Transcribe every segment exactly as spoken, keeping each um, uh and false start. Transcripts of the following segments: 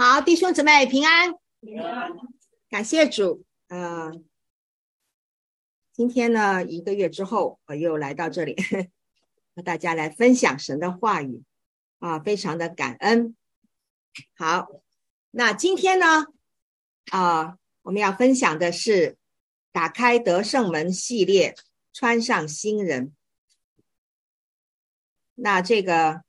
好，弟兄姊妹平安， 平安， 感谢主。呃，今天呢，一个月之后，我又来到这里，和大家来分享神的话语啊，非常的感恩。好，那今天呢，啊，我们要分享的是打开得胜门系列，穿上新人。那这个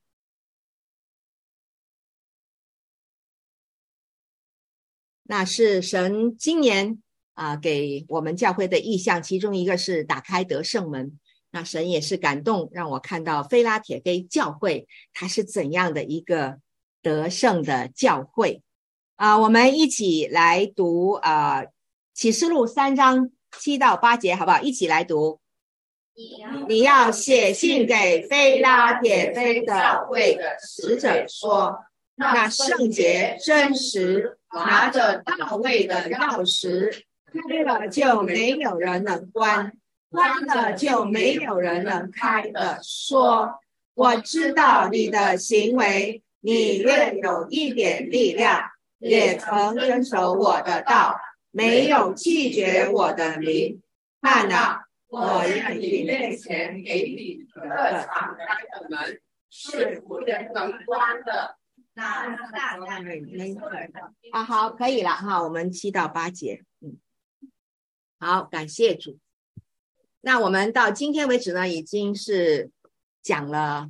那是神今年啊给我们教会的意向，其中一个是打开得胜门。那神也是感动，让我看到菲拉铁菲教会它是怎样的一个得胜的教会啊！我们一起来读啊启示录三章七到八节，好不好？一起来读。你要写信给菲拉铁菲教会的使者说，那圣洁真实拿着大卫的钥匙，开了就没有人能关，关了就没有人能开的说，我知道你的行为，你略有一点力量，也曾遵守我的道，没有拒绝我的名。看哪，我在你面前给你的敞开的门，是无人能关的。那大家没啊，好，可以了哈，我们七到八节，嗯，好，感谢主。那我们到今天为止呢，已经是讲了，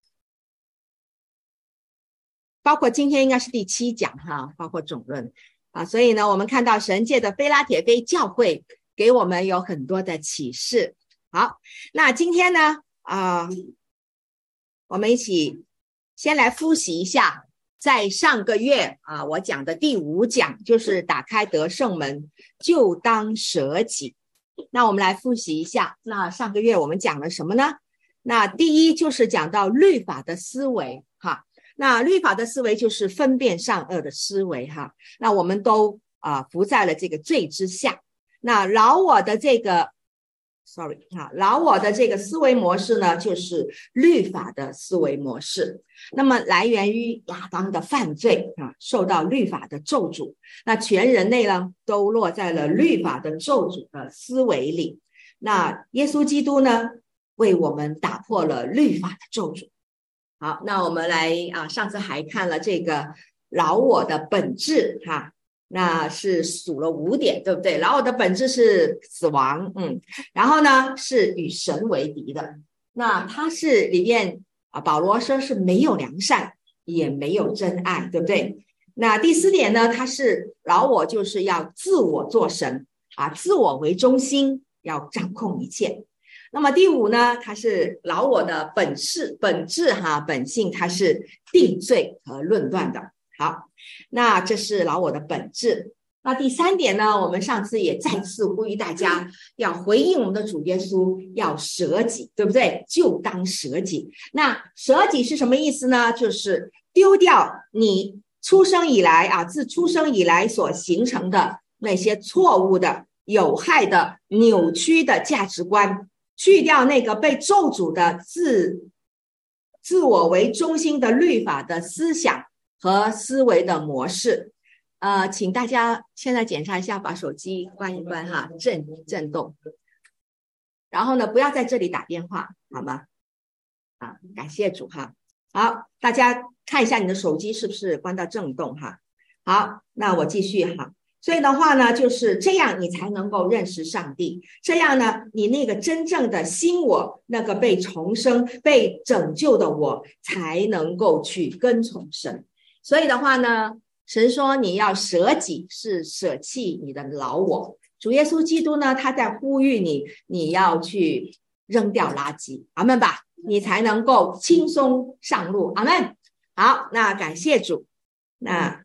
包括今天应该是第七讲哈，包括总论啊，所以呢，我们看到神界的菲拉铁菲教会给我们有很多的启示。好，那今天呢，啊、呃，我们一起先来复习一下。在上个月啊，我讲的第五讲就是打开得胜门，就当舍己。那我们来复习一下，那上个月我们讲了什么呢？那第一就是讲到律法的思维哈，那律法的思维就是分辨善恶的思维哈。那我们都啊、呃、伏在了这个罪之下。那老我的这个 sorry 哈，老我的这个思维模式呢，就是律法的思维模式。那么来源于亚当的犯罪啊，受到律法的咒诅。那全人类呢，都落在了律法的咒诅的思维里。那耶稣基督呢，为我们打破了律法的咒诅。好，那我们来啊，上次还看了这个老我的本质哈。那是数了五点，对不对？老我的本质是死亡，嗯，然后呢是与神为敌的，那它是里面啊，保罗说是没有良善，也没有真爱，对不对？那第四点呢，它是老我就是要自我做神啊，自我为中心，要掌控一切。那么第五呢，它是老我的本质本质哈本性，它是定罪和论断的。好，那这是老我的本质。那第三点呢，我们上次也再次呼吁大家要回应我们的主耶稣，要舍己，对不对？就当舍己。那舍己是什么意思呢？就是丢掉你出生以来啊，自出生以来所形成的那些错误的、有害的、扭曲的价值观，去掉那个被咒诅的自自我为中心的律法的思想和思维的模式。呃，请大家现在检查一下，把手机关一关哈，震震动。然后呢，不要在这里打电话，好吗？啊，感谢主哈。好，大家看一下你的手机是不是关到震动哈。好，那我继续哈。所以的话呢，就是这样，你才能够认识上帝。这样呢，你那个真正的新我，那个被重生、被拯救的我，才能够去跟从神。所以的话呢，神说你要舍己，是舍弃你的老我。主耶稣基督呢，他在呼吁你，你要去扔掉垃圾，阿们吧，你才能够轻松上路，阿们。好，那感谢主。那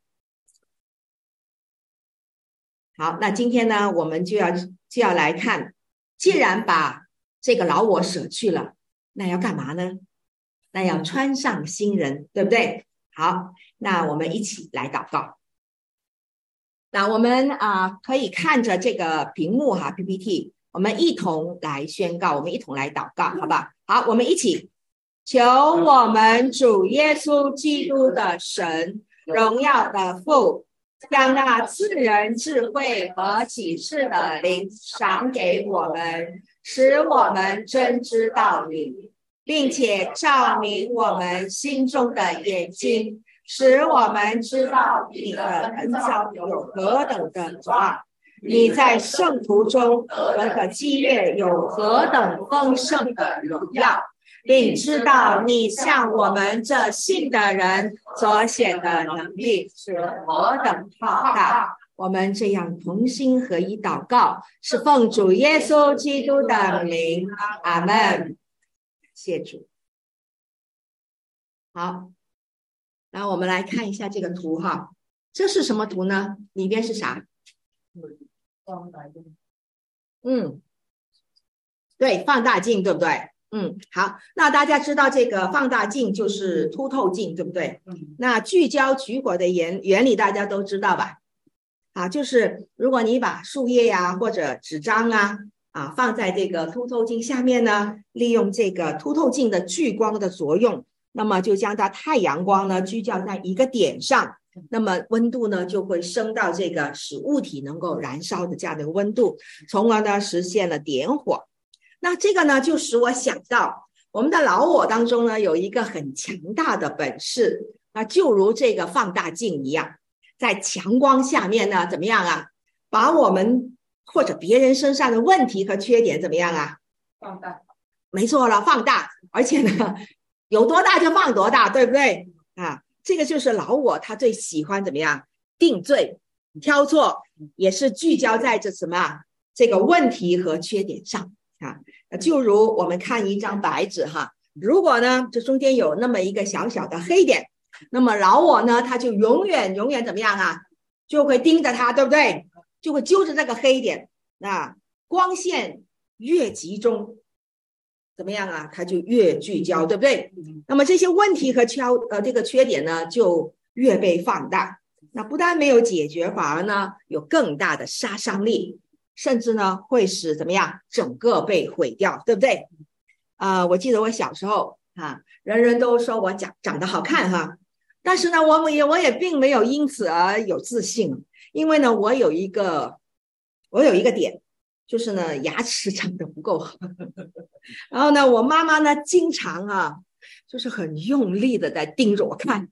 好，那今天呢，我们就要就要来看，既然把这个老我舍去了，那要干嘛呢？那要穿上新人，对不对？好，那我们一起来祷告。那我们啊、呃、可以看着这个屏幕哈 P P T， 我们一同来宣告，我们一同来祷告，好吧？好，我们一起求我们主耶稣基督的神荣耀的父，将那赐人智慧和启示的灵赏给我们，使我们真知道理，并且照明我们心中的眼睛，使我们知道你的恩召有何等的广，你在圣徒中和的基业有何等丰盛的荣耀，并知道你向我们这信的人所显的能力是何等浩大。我们这样同心合一祷告，是奉主耶稣基督的名，阿们。谢主。好，然后我们来看一下这个图哈，这是什么图呢？里边是啥？嗯，对，放大镜，对不对？嗯，好，那大家知道这个放大镜就是凸透镜，对不对？嗯，那聚焦取火的原原理大家都知道吧？啊，就是如果你把树叶呀、啊、或者纸张啊啊放在这个凸透镜下面呢，利用这个凸透镜的聚光的作用，那么就将它太阳光呢聚焦在一个点上，那么温度呢就会升到这个使物体能够燃烧的这样的一个温度，从而呢实现了点火。那这个呢就使我想到我们的老我当中呢有一个很强大的本事，那就如这个放大镜一样，在强光下面呢怎么样啊，把我们或者别人身上的问题和缺点怎么样啊，放大。没错了，放大，而且呢有多大就放多大，对不对啊？这个就是老我他最喜欢怎么样定罪挑错，也是聚焦在这什么这个问题和缺点上啊。就如我们看一张白纸哈，如果呢这中间有那么一个小小的黑点，那么老我呢他就永远永远怎么样啊，就会盯着它，对不对？就会揪着这个黑点，那光线越集中怎么样啊，它就越聚焦，对不对？那么这些问题和缺呃这个缺点呢就越被放大，那不但没有解决，反而呢有更大的杀伤力，甚至呢会使怎么样整个被毁掉，对不对？啊、呃，我记得我小时候啊，人人都说我长长得好看哈，但是呢我也我也并没有因此而有自信，因为呢我有一个我有一个点，就是呢牙齿长得不够好然后呢我妈妈呢经常啊就是很用力的在盯着我看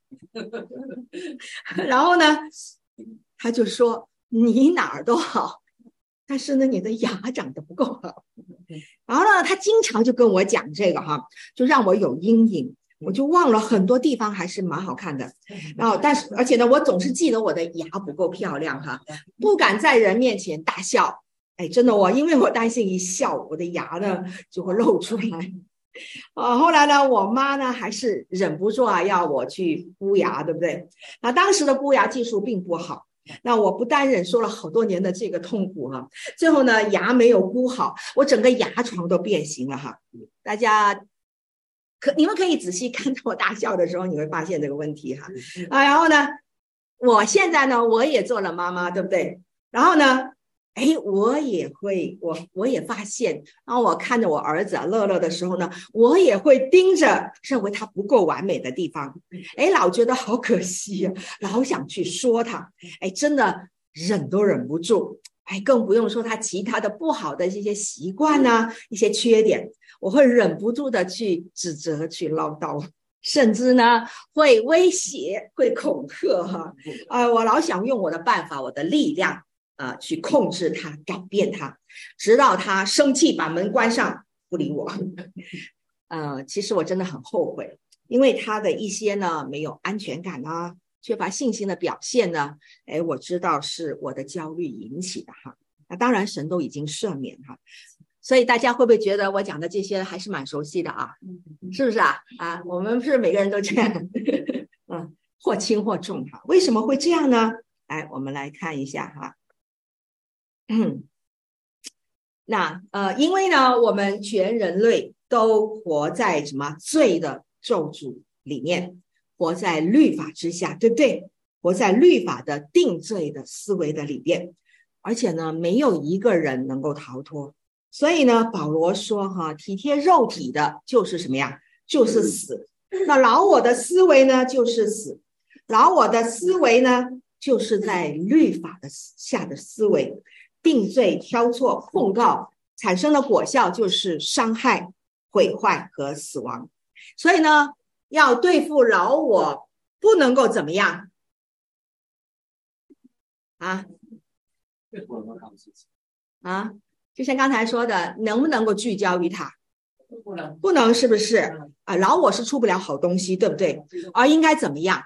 然后呢她就说你哪儿都好，但是呢你的牙长得不够好。然后呢她经常就跟我讲这个哈，就让我有阴影，我就忘了很多地方还是蛮好看的。然后但是而且呢我总是记得我的牙不够漂亮哈，不敢在人面前大笑。哎，真的我因为我担心一笑我的牙呢就会露出来。呃，后来呢我妈呢还是忍不住啊要我去箍牙，对不对？那当时的箍牙技术并不好，那我不但忍受了好多年的这个痛苦哈、啊，最后呢牙没有箍好，我整个牙床都变形了哈。大家可你们可以仔细看到我大笑的时候，你会发现这个问题哈。啊，然后呢我现在呢我也做了妈妈，对不对？然后呢哎，我也会，我我也发现，然后我看着我儿子啊乐乐的时候呢，我也会盯着认为他不够完美的地方，哎，老觉得好可惜啊，老想去说他，哎，真的忍都忍不住，哎，更不用说他其他的不好的这些习惯呢，一些缺点，我会忍不住的去指责、去唠叨。甚至呢会威胁、会恐吓哈，啊、呃，我老想用我的办法、我的力量。呃，去控制他，改变他，直到他生气把门关上不理我。呃，其实我真的很后悔，因为他的一些呢没有安全感啊，缺乏信心的表现呢，哎，我知道是我的焦虑引起的哈。那当然神都已经赦免哈，所以大家会不会觉得我讲的这些还是蛮熟悉的啊？是不是啊？啊，我们是每个人都这样，嗯，或轻或重哈。为什么会这样呢？来，我们来看一下哈。嗯，那呃，因为呢，我们全人类都活在什么罪的咒诅里面，活在律法之下，对不对？活在律法的定罪的思维的里边，而且呢，没有一个人能够逃脱。所以呢，保罗说哈，体贴肉体的就是什么呀？就是死。那老我的思维呢，就是死。 老我的思维呢，就是在律法的下的思维，定罪、挑错、控告产生的果效就是伤害、毁坏和死亡。所以呢，要对付老我，不能够怎么样啊？啊，就像刚才说的，能不能够聚焦于它？不能，不能，是不是？啊，老我是出不了好东西，对不对？而应该怎么样？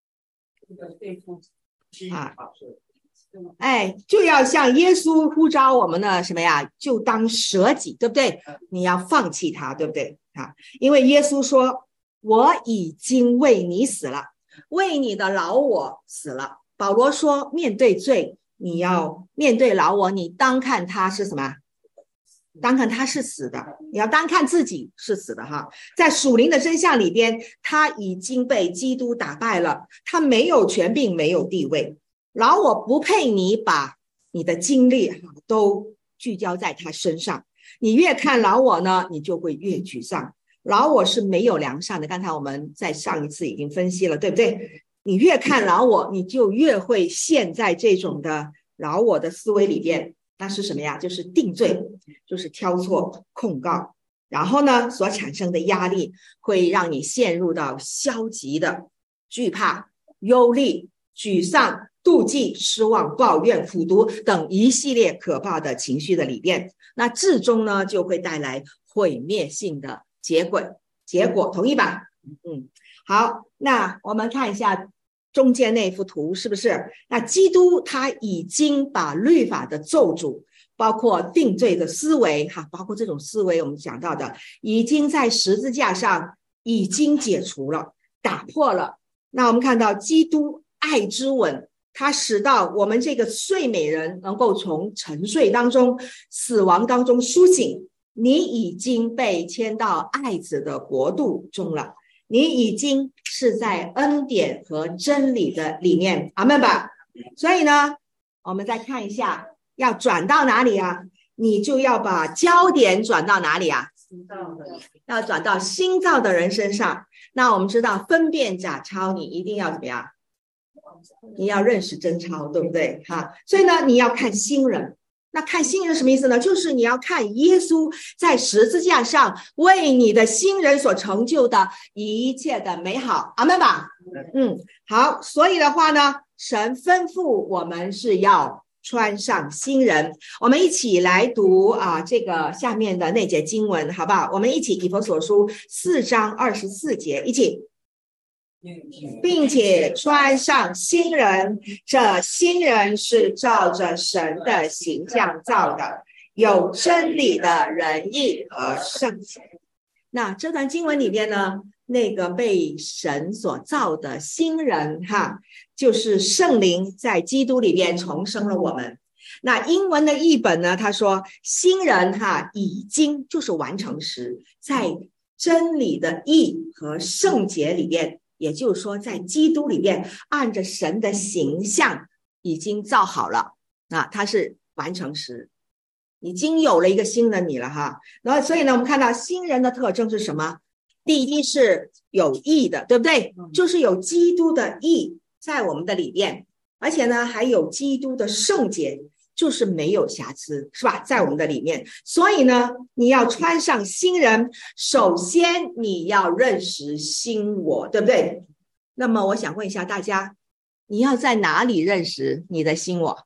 啊，哎，就要像耶稣呼召我们的什么呀？就当舍己，对不对？你要放弃它，对不对？啊，因为耶稣说：“我已经为你死了，为你的老我死了。”保罗说：“面对罪，你要面对老我，你当看他是什么？当看他是死的，你要当看自己是死的哈。在属灵的真相里边，他已经被基督打败了，他没有权柄，没有地位。老我不配你把你的精力都聚焦在他身上。你越看老我呢，你就会越沮丧。老我是没有良善的，刚才我们在上一次已经分析了，对不对？你越看老我，你就越会陷在这种的老我的思维里边。那是什么呀？就是定罪，就是挑错、控告，然后呢，所产生的压力会让你陷入到消极的惧怕、忧虑、沮丧、妒忌、失望、抱怨、苦毒等一系列可怕的情绪的里边。那至终呢，就会带来毁灭性的结果。结果同意吧？嗯，好，那我们看一下中间那幅图，是不是？那基督他已经把律法的咒诅，包括定罪的思维哈，包括这种思维我们讲到的，已经在十字架上已经解除了，打破了。那我们看到基督爱之吻，它使到我们这个睡美人能够从沉睡当中、死亡当中苏醒。你已经被迁到爱子的国度中了，你已经是在恩典和真理的里面，阿们吧。所以呢，我们再看一下，要转到哪里啊？你就要把焦点转到哪里啊？要转到新造的人身上。那我们知道分辨假钞，你一定要怎么样？你要认识真钞，对不对？哈，所以呢，你要看新人。那看新人什么意思呢？就是你要看耶稣在十字架上为你的新人所成就的一切的美好，阿们吧。嗯，好，所以的话呢，神吩咐我们是要穿上新人。我们一起来读啊，这个下面的那节经文，好不好？我们一起以弗所书四章二十四节，一起。并且穿上新人，这新人是照着神的形象造的，有真理的仁义和圣洁。那这段经文里边呢，那个被神所造的新人哈，就是圣灵在基督里边重生了我们。那英文的译本呢，他说新人哈已经就是完成时，在真理的义和圣洁里边，也就是说在基督里面按着神的形象已经造好了，啊，它是完成时，已经有了一个新的你了哈。然后所以呢，我们看到新人的特征是什么？第一是有义的，对不对？就是有基督的义在我们的里面，而且呢还有基督的圣洁，就是没有瑕疵，是吧？在我们的里面。所以呢，你要穿上新人，首先你要认识新我，对不对？那么我想问一下大家，你要在哪里认识你的新我？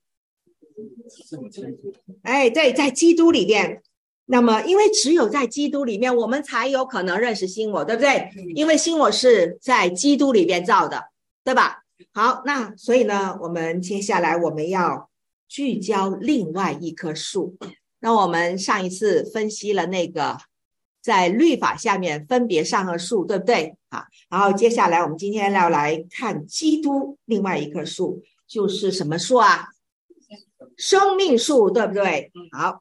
哎，对，在基督里面。那么因为只有在基督里面，我们才有可能认识新我，对不对？因为新我是在基督里面造的，对吧？好，那所以呢，我们接下来我们要聚焦另外一棵树。那我们上一次分析了那个在律法下面分别善恶树，对不对？好，然后接下来我们今天要来看基督另外一棵树，就是什么树啊？生命树，对不对？好，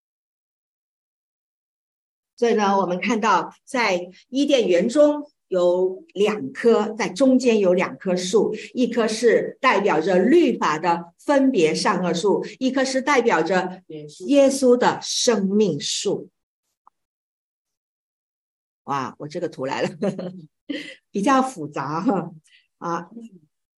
所以呢，我们看到在伊甸园中有两棵，在中间有两棵树，一棵是代表着律法的分别善恶树，一棵是代表着耶稣的生命树。哇，我这个图来了，呵呵，比较复杂哈啊。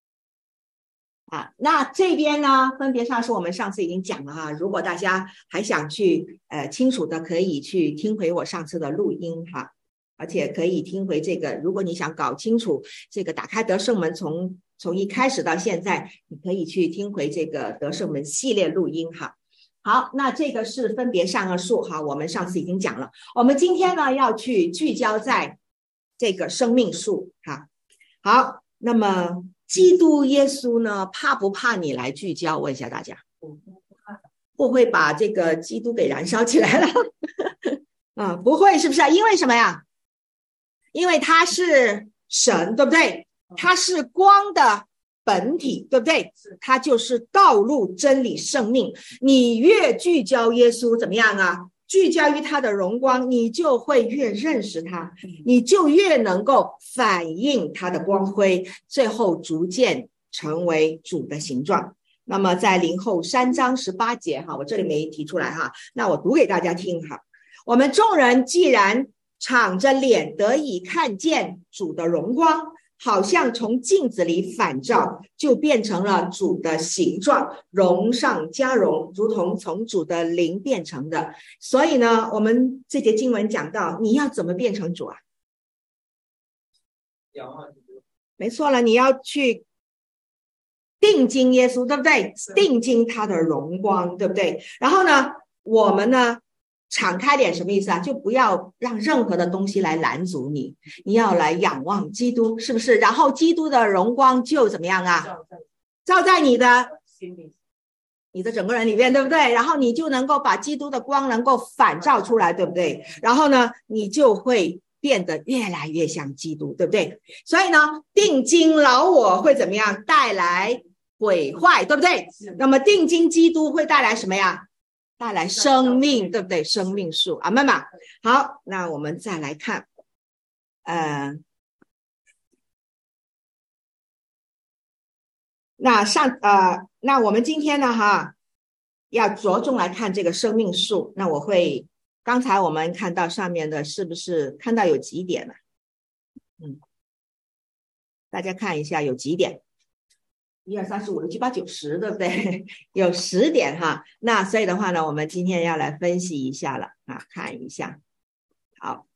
啊，那这边呢，分别上是我们上次已经讲了哈，如果大家还想去呃清楚的，可以去听回我上次的录音哈，而且可以听回这个，如果你想搞清楚这个打开得胜门从从一开始到现在，你可以去听回这个得胜门系列录音哈。好，那这个是分别善恶树哈，我们上次已经讲了，我们今天呢要去聚焦在这个生命树哈。好，那么基督耶稣呢，怕不怕你来聚焦？问一下大家，不会把这个基督给燃烧起来了？啊，不会，是不是？因为什么呀？因为他是神，对不对？他是光的本体，对不对？他就是道路、真理、生命。你越聚焦耶稣，怎么样啊？聚焦于他的荣光，你就会越认识他，你就越能够反映他的光辉，最后逐渐成为主的形状。那么在林后三章十八节哈，我这里没提出来哈，那我读给大家听哈。我们众人既然敞着脸得以看见主的荣光，好像从镜子里反照，就变成了主的形状，荣上加荣，如同从主的灵变成的。所以呢，我们这节经文讲到，你要怎么变成主啊？没错了，你要去定睛耶稣，对不对？定睛他的荣光，对不对？然后呢，我们呢敞开点什么意思啊？就不要让任何的东西来拦阻你，你要来仰望基督，是不是？然后基督的荣光就怎么样啊？照在你的你的整个人里面，对不对？然后你就能够把基督的光能够反照出来，对不对？然后呢，你就会变得越来越像基督，对不对？所以呢，定睛老我会怎么样？带来毁坏，对不对？那么定睛基督会带来什么呀？带来生命，对不对？生命树，阿们嘛。好，那我们再来看，呃，那上呃，那我们今天呢，哈，要着重来看这个生命树。那我会，刚才我们看到上面的，是不是看到有几点呢？嗯，大家看一下有几点。一二三四五六七八九十，对不对？有十点哈。那所以的话呢，我们今天要来分析一下了啊，看一下。好，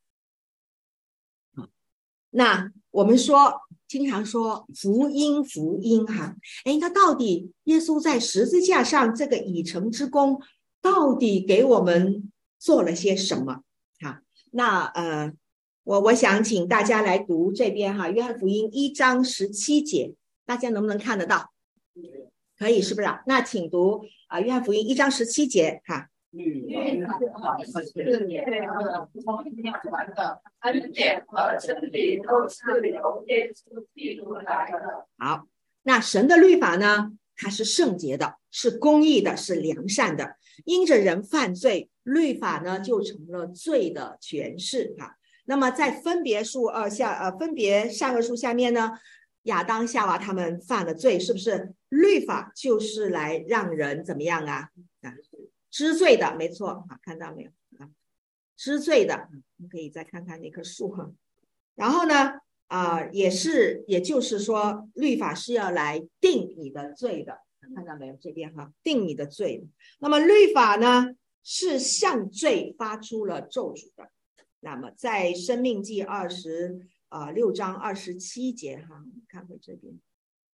那我们说经常说福音福音哈，哎，那到底耶稣在十字架上这个已成之功，到底给我们做了些什么哈？那呃，我我想请大家来读这边哈，约翰福音一章十七节。大家能不能看得到？可以，是不是？那请读啊，约翰福音一章十七节哈。好，那神的律法呢？它是圣洁的，是公义的，是良善的。因着人犯罪，律法呢就成了罪的诠释哈。那么在分别树呃下呃分别善恶树下面呢？亚当夏娃他们犯了罪，是不是？律法就是来让人怎么样啊？啊，知罪的，没错啊，看到没有啊？知罪的，你可以再看看那棵树哈。然后呢，啊、呃，也是，也就是说，律法是要来定你的罪的，看到没有？这边哈，定你的罪。那么律法呢，是向罪发出了咒诅的。那么在申命记二十。啊、呃，六章二十七节哈，看回这边。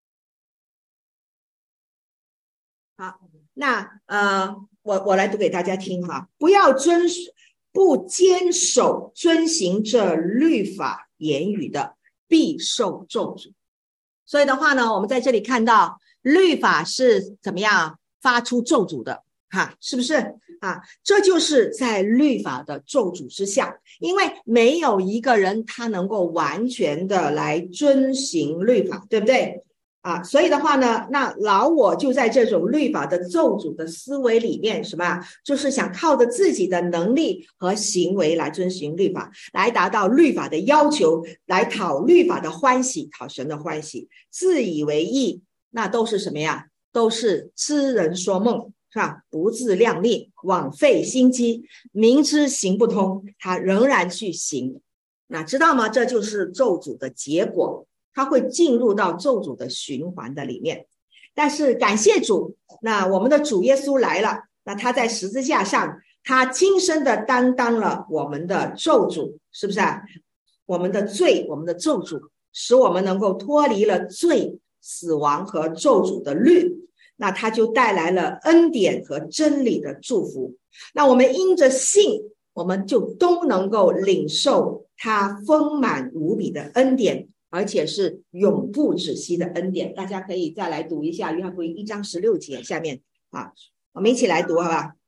好，那呃，我我来读给大家听哈，不要遵不坚守遵行这律法言语的，必受咒诅。所以的话呢，我们在这里看到律法是怎么样发出咒诅的哈，是不是啊？这就是在律法的咒诅之下，因为没有一个人他能够完全的来遵行律法，对不对啊？所以的话呢，那老我就在这种律法的咒诅的思维里面，什么？就是想靠着自己的能力和行为来遵行律法，来达到律法的要求，来讨律法的欢喜，讨神的欢喜，自以为义，那都是什么呀？都是痴人说梦。是吧？不自量力，枉费心机，明知行不通，他仍然去行。那知道吗？这就是咒诅的结果，他会进入到咒诅的循环的里面。 但是感谢主，那我们的主耶稣来了，那他在十字架上，他亲身的担当了我们的咒诅，是不是啊？我们的罪，我们的咒诅，使我们能够脱离了罪、死亡和咒诅的律，那他就带来了恩典和真理的祝福。那我们因着信，我们就都能够领受他丰满无比的恩典，而且是永不止息的恩典。大家可以再来读一下约翰福音一章十六节下面啊，我们一起来读好吧。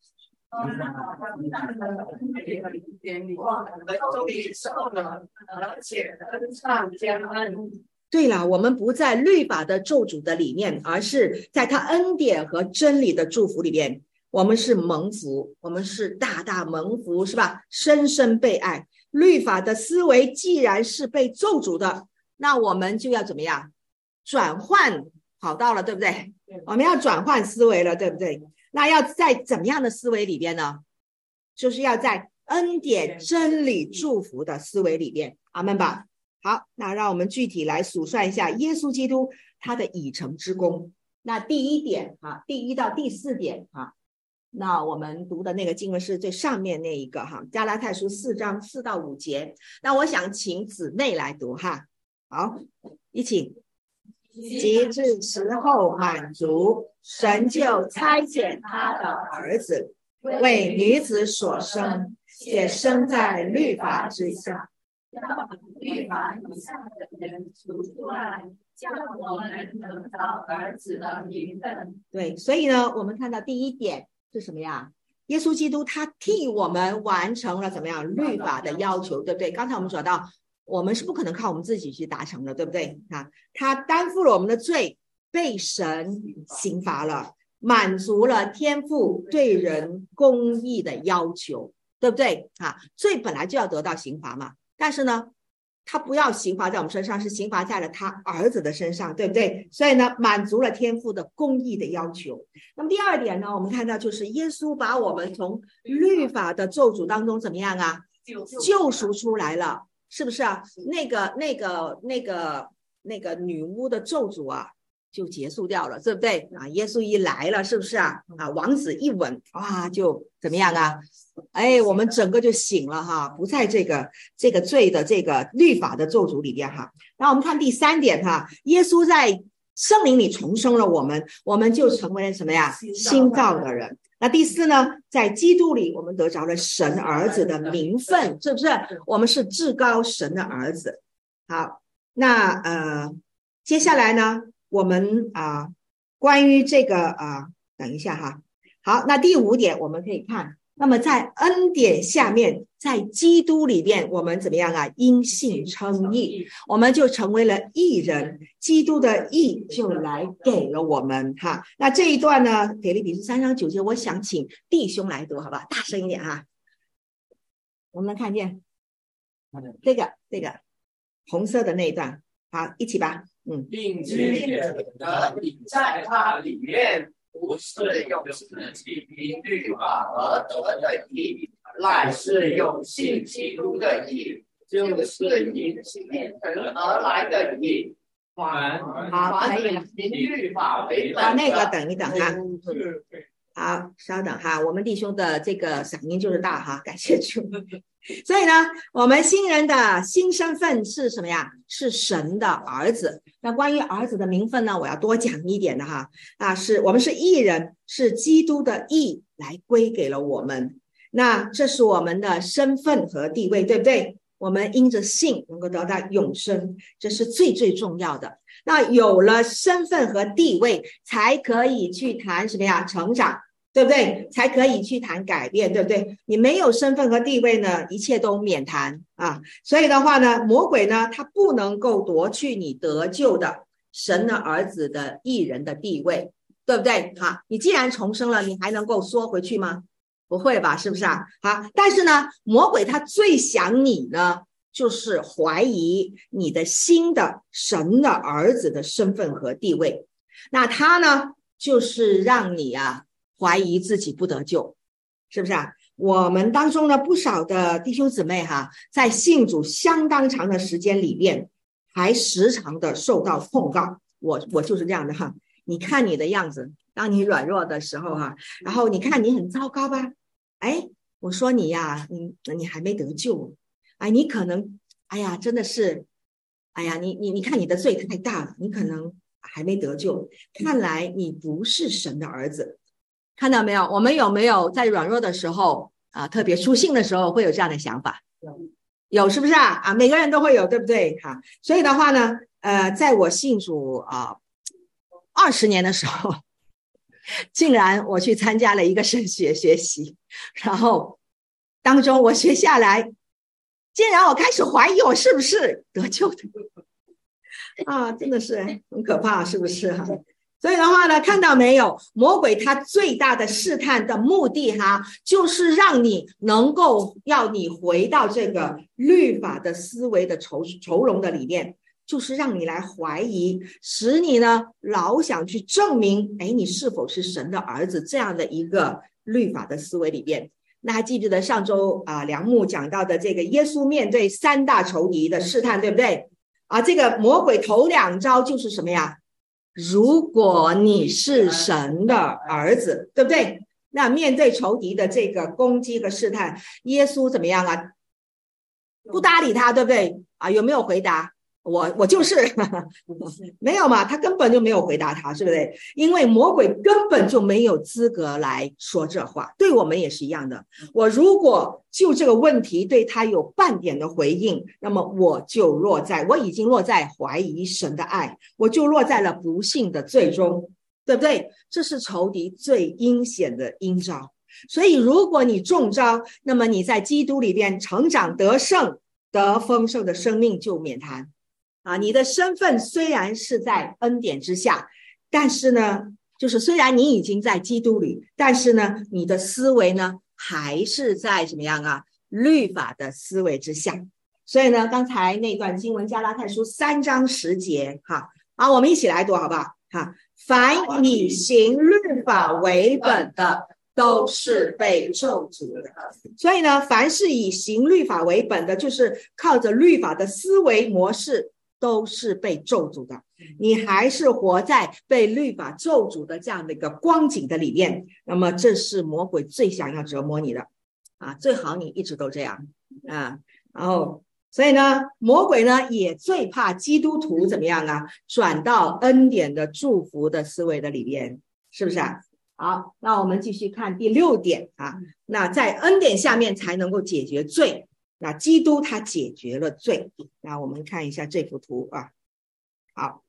对了，我们不在律法的咒诅的里面，而是在他恩典和真理的祝福里面。我们是蒙福，我们是大大蒙福，是吧？深深被爱。律法的思维既然是被咒诅的，那我们就要怎么样？转换跑道了，对不对？我们要转换思维了，对不对？那要在怎么样的思维里边呢？就是要在恩典、真理、祝福的思维里边。阿们吧。好，那让我们具体来数算一下耶稣基督他的已成之功。那第一点啊，第一到第四点啊，那我们读的那个经文是最上面那一个哈，加拉太书四章四到五节。那我想请姊妹来读哈。好，一起。及至时候满足，神就差遣他的儿子，为女子所生，且生在律法之下，要把律法以下的人除出来，叫我们得到儿子的名分。对，所以呢，我们看到第一点是什么呀？耶稣基督他替我们完成了怎么样律法的要求，对不对？刚才我们说到，我们是不可能靠我们自己去达成的，对不对啊？他担负了我们的罪，被神刑罚了，满足了天父对人公义的要求，对不对啊？罪本来就要得到刑罚嘛，但是呢，他不要刑罚在我们身上，是刑罚在了他儿子的身上，对不对？所以呢，满足了天父的公义的要求。那么第二点呢，我们看到就是耶稣把我们从律法的咒诅当中怎么样啊？救赎出来了。是不是啊？那个、那个、那个、那个女巫的咒诅啊，就结束掉了，对不对啊？耶稣一来了，是不是啊？啊，王子一吻，哇，就怎么样啊？哎，我们整个就醒了哈，不在这个这个罪的这个律法的咒诅里边哈。然后我们看第三点哈，耶稣在圣灵里重生了我们，我们就成为了什么呀？新造的人。那第四呢，在基督里我们得着了神儿子的名分，是不是？我们是至高神的儿子。好，那呃，接下来呢，我们啊、呃，关于这个啊、呃，等一下哈。好，那第五点我们可以看，那么在恩典下面，在基督里边，我们怎么样啊？因信称义，我们就成为了义人，基督的义就来给了我们哈。那这一段呢，腓立比书三章九节，我想请弟兄来读，好吧？大声一点哈。我们能看见这个这个红色的那一段，好，一起吧。嗯， 并且得以在他里面，不是用自己凭律法而得的义，乃是用信基督的义，就是因信神而来的义。 好，可以了。 凭律法为本。 好，那个等一等哈。好，稍等哈，我们弟兄的这个嗓音就是大哈，感谢主。所以呢，我们新人的新身份是什么呀？是神的儿子。那关于儿子的名分呢，我要多讲一点的哈。啊，是我们是义人，是基督的义来归给了我们。那这是我们的身份和地位，对不对？我们因着信能够得到永生，这是最最重要的。那有了身份和地位，才可以去谈什么呀？成长，对不对？才可以去谈改变，对不对？你没有身份和地位呢，一切都免谈啊。所以的话呢，魔鬼呢，他不能够夺去你得救的神的儿子的义人的地位，对不对？好，你既然重生了，你还能够缩回去吗？不会吧，是不是啊？好，但是呢，魔鬼他最想你呢，就是怀疑你的新的神的儿子的身份和地位。那他呢，就是让你啊怀疑自己不得救，是不是啊？我们当中呢，不少的弟兄姊妹哈，在信主相当长的时间里面，还时常的受到控告。我我就是这样的哈， 你看你的样子，当你软弱的时候哈、啊，然后你看你很糟糕吧？哎，我说你呀，你你还没得救，哎，你可能，哎呀，真的是，哎呀，你你你看你的罪太大了，你可能还没得救，看来你不是神的儿子。看到没有？我们有没有在软弱的时候啊，特别出信的时候会有这样的想法？有，是不是啊？啊，每个人都会有，对不对？哈，所以的话呢，呃，在我信主啊二十年的时候，竟然我去参加了一个神学学习，然后当中我学下来，竟然我开始怀疑我是不是得救的啊，真的是很可怕，是不是哈、啊？所以的话呢，看到没有，魔鬼他最大的试探的目的哈，就是让你能够要你回到这个律法的思维的囚囚笼的里面，就是让你来怀疑，使你呢老想去证明，哎，你是否是神的儿子这样的一个律法的思维里面。那还记不记得上周啊，梁牧讲到的这个耶稣面对三大仇敌的试探，对不对？啊，这个魔鬼头两招就是什么呀？如果你是神的儿子，对不对？那面对仇敌的这个攻击和试探，耶稣怎么样啊？不搭理他，对不对？啊，有没有回答？我我就是没有嘛，他根本就没有回答他，是不是？因为魔鬼根本就没有资格来说这话，对我们也是一样的。我如果就这个问题对他有半点的回应，那么我就落在我已经落在怀疑神的爱，我就落在了不幸的最终，对不对？这是仇敌最阴险的阴招。所以如果你中招，那么你在基督里边成长得胜得丰盛的生命就免谈啊，你的身份虽然是在恩典之下，但是呢，就是虽然你已经在基督里，但是呢，你的思维呢，还是在怎么样啊？律法的思维之下。所以呢，刚才那段经文加拉太书三章十节，哈，好，我们一起来读好不好？哈，凡以行律法为本的，都是被咒诅的。所以呢，凡是以行律法为本的，就是靠着律法的思维模式，都是被咒诅的。你还是活在被律法咒诅的这样的一个光景的里面，那么这是魔鬼最想要折磨你的啊！最好你一直都这样啊。然后，所以呢，魔鬼呢也最怕基督徒怎么样啊？转到恩典的祝福的思维的里面，是不是啊？好，那我们继续看第六点啊。那在恩典下面才能够解决罪。那基督他解决了罪。那我们看一下这幅图啊。好，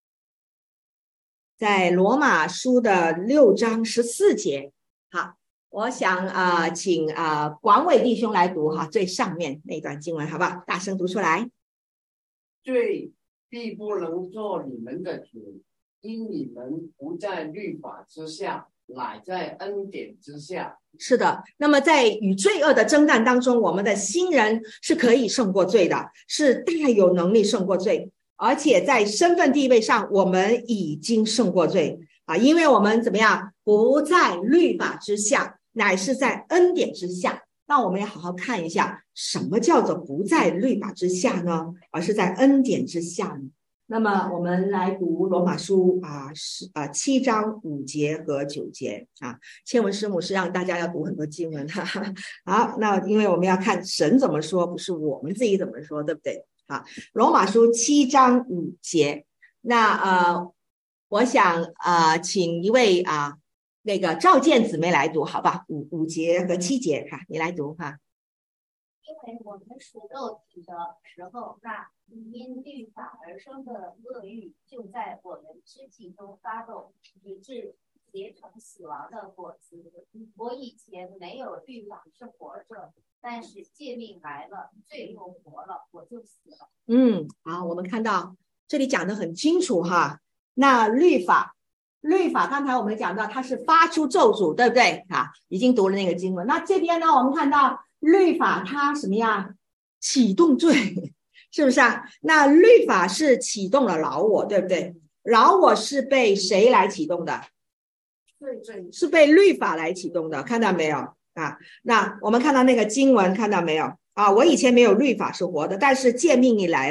在罗马书的六章十四节。好，我想啊、呃，请啊、呃、广伟弟兄来读哈，最上面那段经文，好不好？大声读出来。 罪必不能做你们的主，因你们不在律法之下，乃在恩典之下。 是的，那么在与罪恶的征战当中，我们的新人是可以胜过罪的，是大有能力胜过罪，而且在身份地位上我们已经胜过罪啊，因为我们怎么样，不在律法之下，乃是在恩典之下。那我们要好好看一下，什么叫做不在律法之下呢？而是在恩典之下呢？那么我们来读罗马书啊，是啊七章五节和九节啊。千文师母是让大家要读很多经文，哈哈。好，那因为我们要看神怎么说，不是我们自己怎么说，对不对？啊，罗马书七章五节。那呃，我想呃，请一位啊那个赵健姊妹来读，好吧？五五节和七节哈，你来读哈。 因为我们属肉体的时候，那因律法而生的恶欲就在我们肢体中发动，以致结成死亡的果子。我以前没有律法是活着，但是诫命来了，罪又活了，我就死了。 嗯，好，我们看到这里讲得很清楚哈。那律法，律法刚才我们讲到它是发出咒诅，对不对啊？已经读了那个经文。那这边呢，我们看到律法它什么样？启动罪，是不是啊？那律法是启动了老我，对不对？老我是被谁来启动的？是被律法来启动的，看到没有啊？那我们看到那个经文，看到没有啊？我以前没有律法是活的，但是诫命你来了，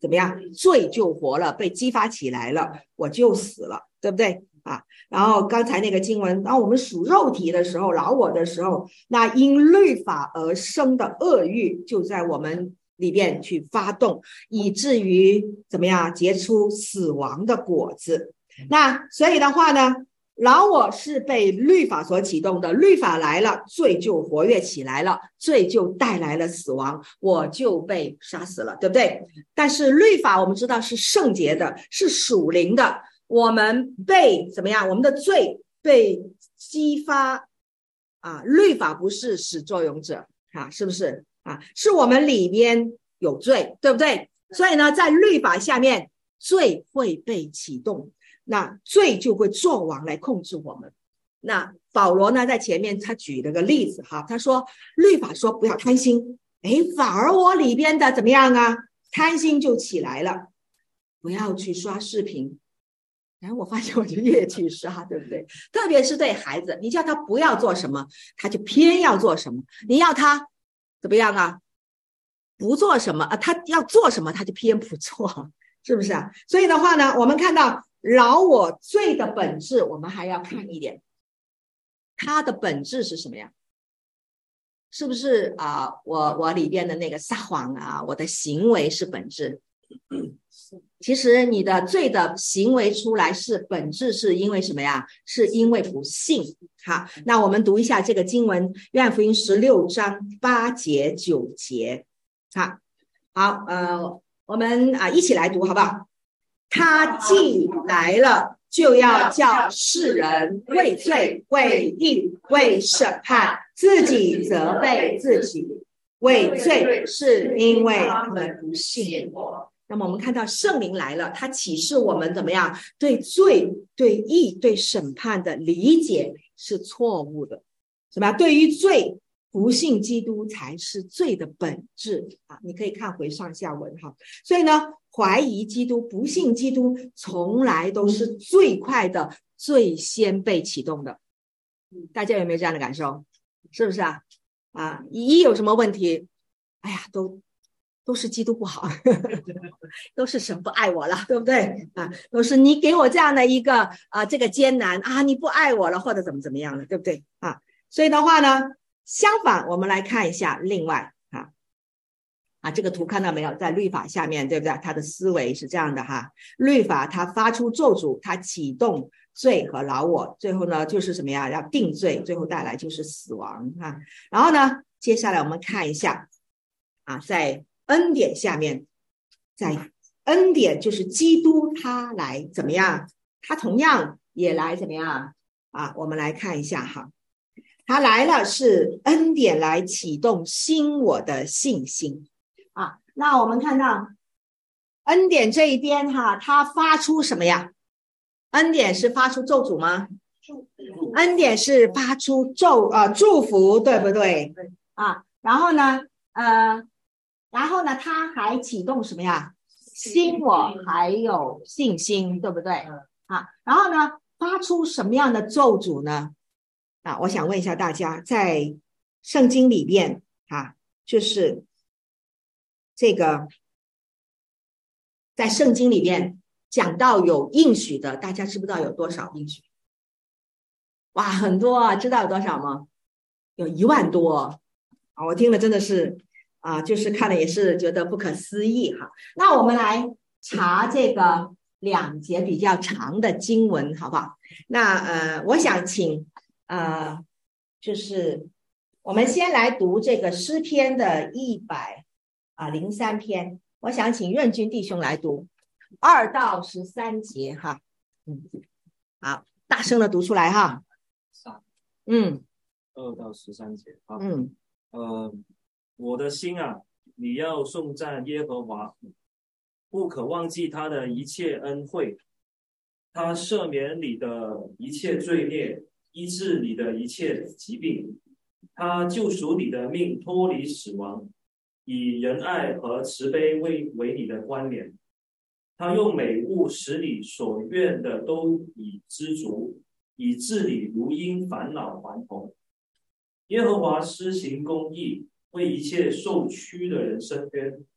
怎么样？罪就活了，被激发起来了，我就死了，对不对啊？然后刚才那个经文，当我们属肉体的时候，老我的时候，那因律法而生的恶欲就在我们里边去发动，以至于怎么样结出死亡的果子。那所以的话呢，老我是被律法所启动的，律法来了，罪就活跃起来了，罪就带来了死亡，我就被杀死了，对不对？但是律法我们知道是圣洁的，是属灵的，我们被怎么样？我们的罪被激发啊，律法不是始作俑者啊，是不是啊？是我们里边有罪，对不对？所以呢，在律法下面，罪会被启动。那罪就会作王来控制我们。那保罗呢，在前面他举了个例子哈，他说律法说不要贪心，诶，反而我里边的怎么样啊？贪心就起来了，不要去刷视频。然后我发现我就越去刷，对不对？特别是对孩子，你叫他不要做什么，他就偏要做什么；你要他怎么样啊？不做什么啊？他要做什么，他就偏不做，是不是啊？所以的话呢，我们看到老我罪的本质，我们还要看一点，它的本质是什么呀？是不是啊、呃？我我里边的那个撒谎啊，我的行为是本质。其实你的罪的行为出来是本质，是因为什么呀？是因为不信。好，那我们读一下这个经文，约翰福音十六章八节九节。好，好，呃，我们啊一起来读好不好？他既来了，就要叫世人为罪、为义、为审判，自己责备自己。为罪是因为他们不信我。那么我们看到圣灵来了，他启示我们怎么样对罪、对义、对审判的理解是错误的。什么？对于罪，不信基督才是罪的本质啊！你可以看回上下文哈。所以呢，怀疑基督、不信基督，从来都是最快的、最先被启动的。大家有没有这样的感受？是不是啊？啊，一有什么问题，哎呀，都都是基督不好，都是神不爱我了，对不对啊？都是你给我这样的一个啊，这个艰难啊，你不爱我了，或者怎么怎么样了，对不对啊？所以的话呢，相反，我们来看一下另外啊啊，这个图看到没有？在律法下面，对不对？它的思维是这样的哈，律法它发出咒诅，它启动罪和老我，最后呢就是什么呀？要定罪，最后带来就是死亡啊。然后呢，接下来我们看一下啊，在恩典下面，在恩典就是基督他来怎么样？他同样也来怎么样啊？我们来看一下哈，他来了是恩典来启动新我的信心啊。那我们看到恩典这一边哈，他发出什么呀？恩典是发出咒诅吗？恩典是发出咒呃祝福，对不对啊？然后呢呃然后呢他还启动什么呀？新我还有信心，对不对啊？然后呢发出什么样的咒诅呢？啊，我想问一下大家，在圣经里边啊，就是这个在圣经里边讲到有应许的，大家知不知道有多少应许？哇，很多啊！知道有多少吗？有一万多啊！我听了真的是啊，就是看了也是觉得不可思议哈。那我们来查这个两节比较长的经文，好不好？那呃，我想请呃，就是我们先来读这个诗篇的一百啊零三篇，我想请任君弟兄来读二到十三节哈。嗯，好，大声的读出来哈。嗯， 二到十三节啊。 嗯， 呃，我的心啊，你要颂赞耶和华，不可忘记他的一切恩惠，他赦免你的一切罪孽，医治你的一切疾病，他救赎你的命脱离死亡，以仁爱和慈悲为为你的冠冕，他用美物使你所愿的都已知足，以致你如因返老还童。耶和华施行公义，为一切受屈的人伸冤，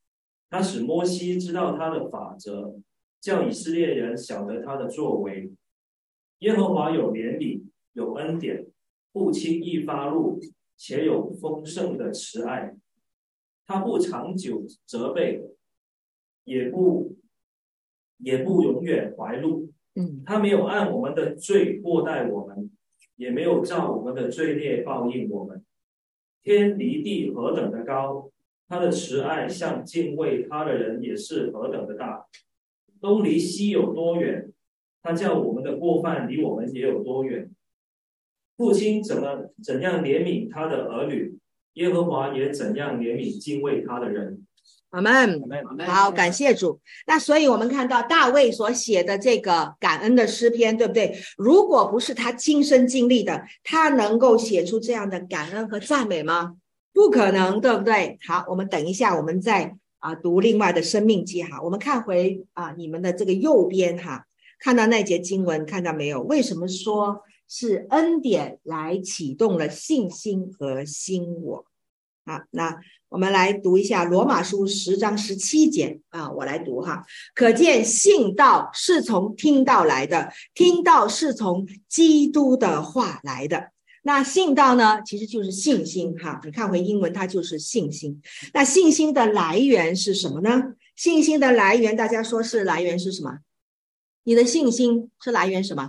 他使摩西知道他的法则，叫以色列人晓得他的作为。耶和华有怜悯，有恩典，不轻易发怒，且有丰盛的慈爱。他不长久责备，也不也不永远怀怒。 嗯， 他没有按我们的罪过待我们，也没有照我们的罪孽报应我们。天离地何等的高，他的慈爱向敬畏他的人也是何等的大。东离西有多远，他叫我们的过犯离我们也有多远。父亲怎么怎样怜悯他的儿女，耶和华也怎样怜悯敬畏他的人。 阿们。好，感谢主。那所以我们看到大卫所写的这个感恩的诗篇，对不对？如果不是他亲身经历的，他能够写出这样的感恩和赞美吗？不可能，对不对？好，我们等一下我们再啊读另外的生命记哈。我们看回啊你们的这个右边哈，看到那节经文，看到没有？为什么说是恩典来启动了信心和新我？啊，那我们来读一下罗马书十章十七节啊，我来读哈。可见信道是从听道来的，听道是从基督的话来的。那信道呢，其实就是信心哈。你看回英文，它就是信心。那信心的来源是什么呢？信心的来源，大家说是来源是什么？你的信心是来源什么？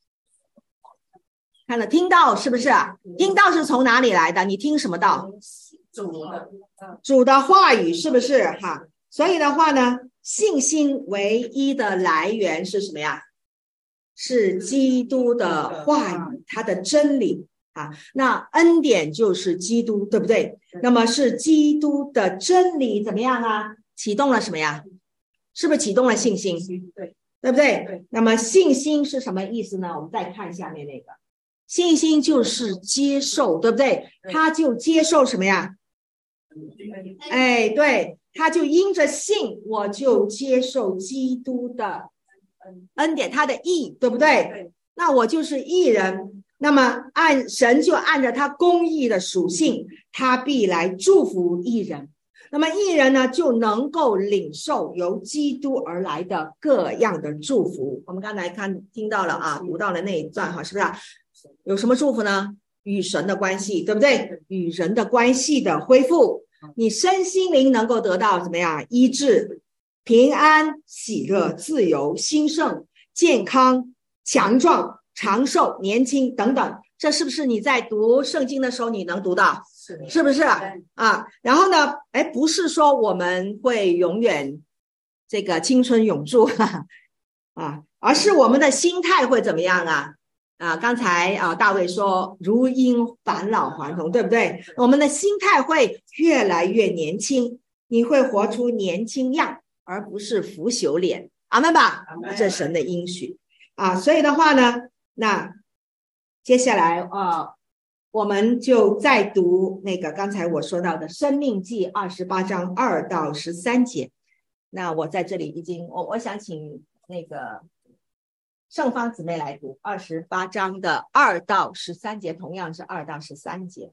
看了听道是不是？听道是从哪里来的？你听什么道？ 主的主的话语，是不是哈？所以的话呢，信心唯一的来源是什么呀？是基督的话语，他的真理啊。那恩典就是基督，对不对？那么是基督的真理怎么样啊？启动了什么呀？是不是启动了信心？ 对， 对不对？那么信心是什么意思呢？我们再看下面那个，信心就是接受，对不对？他就接受什么呀？哎，对，他就因着信，我就接受基督的恩典，他的义，对不对？那我就是义人，那么按神就按着他公义的属性，他必来祝福义人。那么义人呢，就能够领受由基督而来的各样的祝福。我们刚才看听到了啊，读到了那一段哈，是不是？有什么祝福呢？与神的关系，对不对？与人的关系的恢复，你身心灵能够得到怎么样？医治、平安、喜乐、自由、兴盛、健康、强壮、长寿、年轻等等，这是不是你在读圣经的时候你能读到？是不是啊？然后呢，哎，不是说我们会永远这个青春永驻啊，而是我们的心态会怎么样啊？啊，刚才啊大卫说如婴返老还童，对不对？我们的心态会越来越年轻，你会活出年轻样，而不是腐朽脸。阿们吧，这神的应许啊。所以的话呢，那接下来啊，我们就再读那个刚才我说到的申命记二十八章二到十三节。那我在这里已经我我想请那个圣芳姊妹来读二十八章的二到十三节，同样是二到十三节。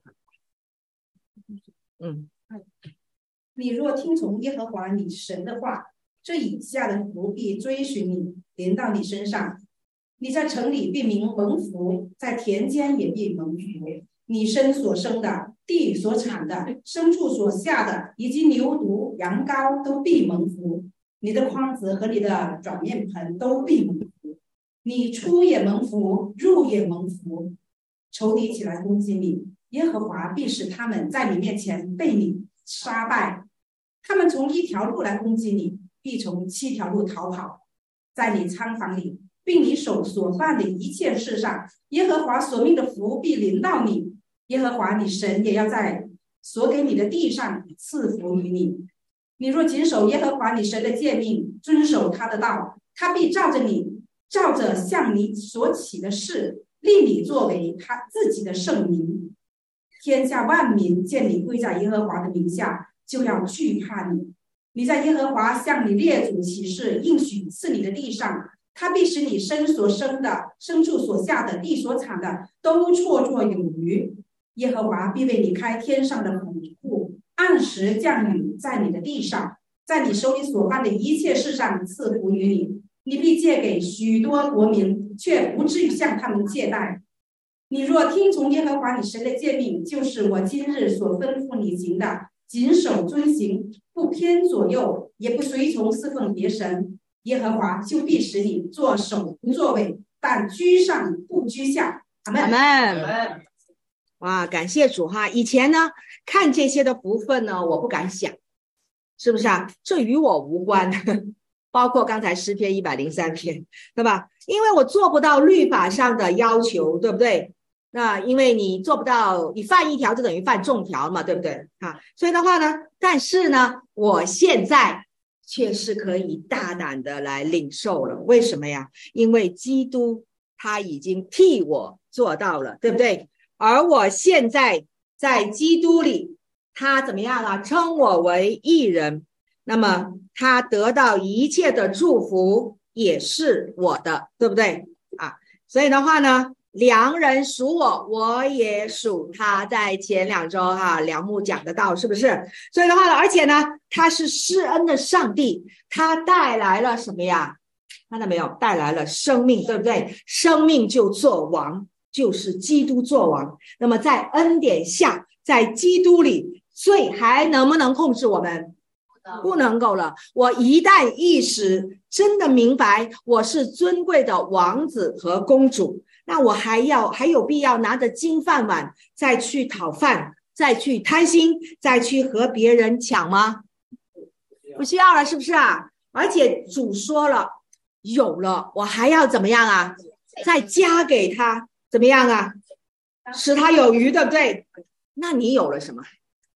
嗯， 你若听从耶和华你神的话，这以下的福必追寻你，临到你身上。你在城里必蒙蒙福，在田间也必蒙福。你身所生的，地所产的，牲畜所下的，以及牛犊、羊羔都必蒙福。你的筐子和你的转面盆都必蒙福。你出也蒙福，入也蒙福。仇敌起来攻击你，耶和华必使他们在你面前被你杀败。他们从一条路来攻击你，必从七条路逃跑。在你仓房里，并你手所办的一切事上，耶和华所命的福必临到你。耶和华你神也要在所给你的地上赐福于你。你若谨守耶和华你神的诫命，遵守他的道，他必照着你照着向你所起的事，立你作为他自己的圣名。天下万民见你归在耶和华的名下，就要惧怕你。你在耶和华向你列祖起誓应许赐你的地上，他必使你身所生的、牲畜所下的、地所产的都绰绰有余。耶和华必为你开天上的府库，按时降雨在你的地上， 在你手里所办的一切事上赐福于你，你必借给许多国民，却不至于向他们借贷。你若听从耶和华你神的诫命，就是我今日所吩咐你行的，谨守遵行，不偏左右，也不随从侍奉别神，耶和华就必使你作首不作尾，但居上不居下。阿们。 阿们。哇，感谢主哈！以前呢，看这些的福分呢，我不敢想，是不是啊？这与我无关。包括刚才诗篇一百零三篇，对吧？因为我做不到律法上的要求，对不对？那因为你做不到，你犯一条就等于犯众条嘛，对不对啊？所以的话呢，但是呢，我现在却是可以大胆的来领受了。为什么呀？因为基督他已经替我做到了，对不对？而我现在在基督里，他怎么样啊？称我为义人，那么他得到一切的祝福也是我的，对不对啊？所以的话呢，良人属我，我也属他。在前两周哈、啊，梁牧讲得到，是不是？所以的话呢，而且呢，他是施恩的上帝，他带来了什么呀？看到没有？带来了生命，对不对？生命就做王，就是基督做王。那么在恩典下，在基督里，罪还能不能控制我们？不能够了。我一旦意识真的明白我是尊贵的王子和公主，那我还要还有必要拿着金饭碗再去讨饭，再去贪心，再去和别人抢吗？不需要了，是不是啊？而且主说了，有了我还要怎么样啊？再加给他，怎么样啊？使他有余，对不对？那你有了什么？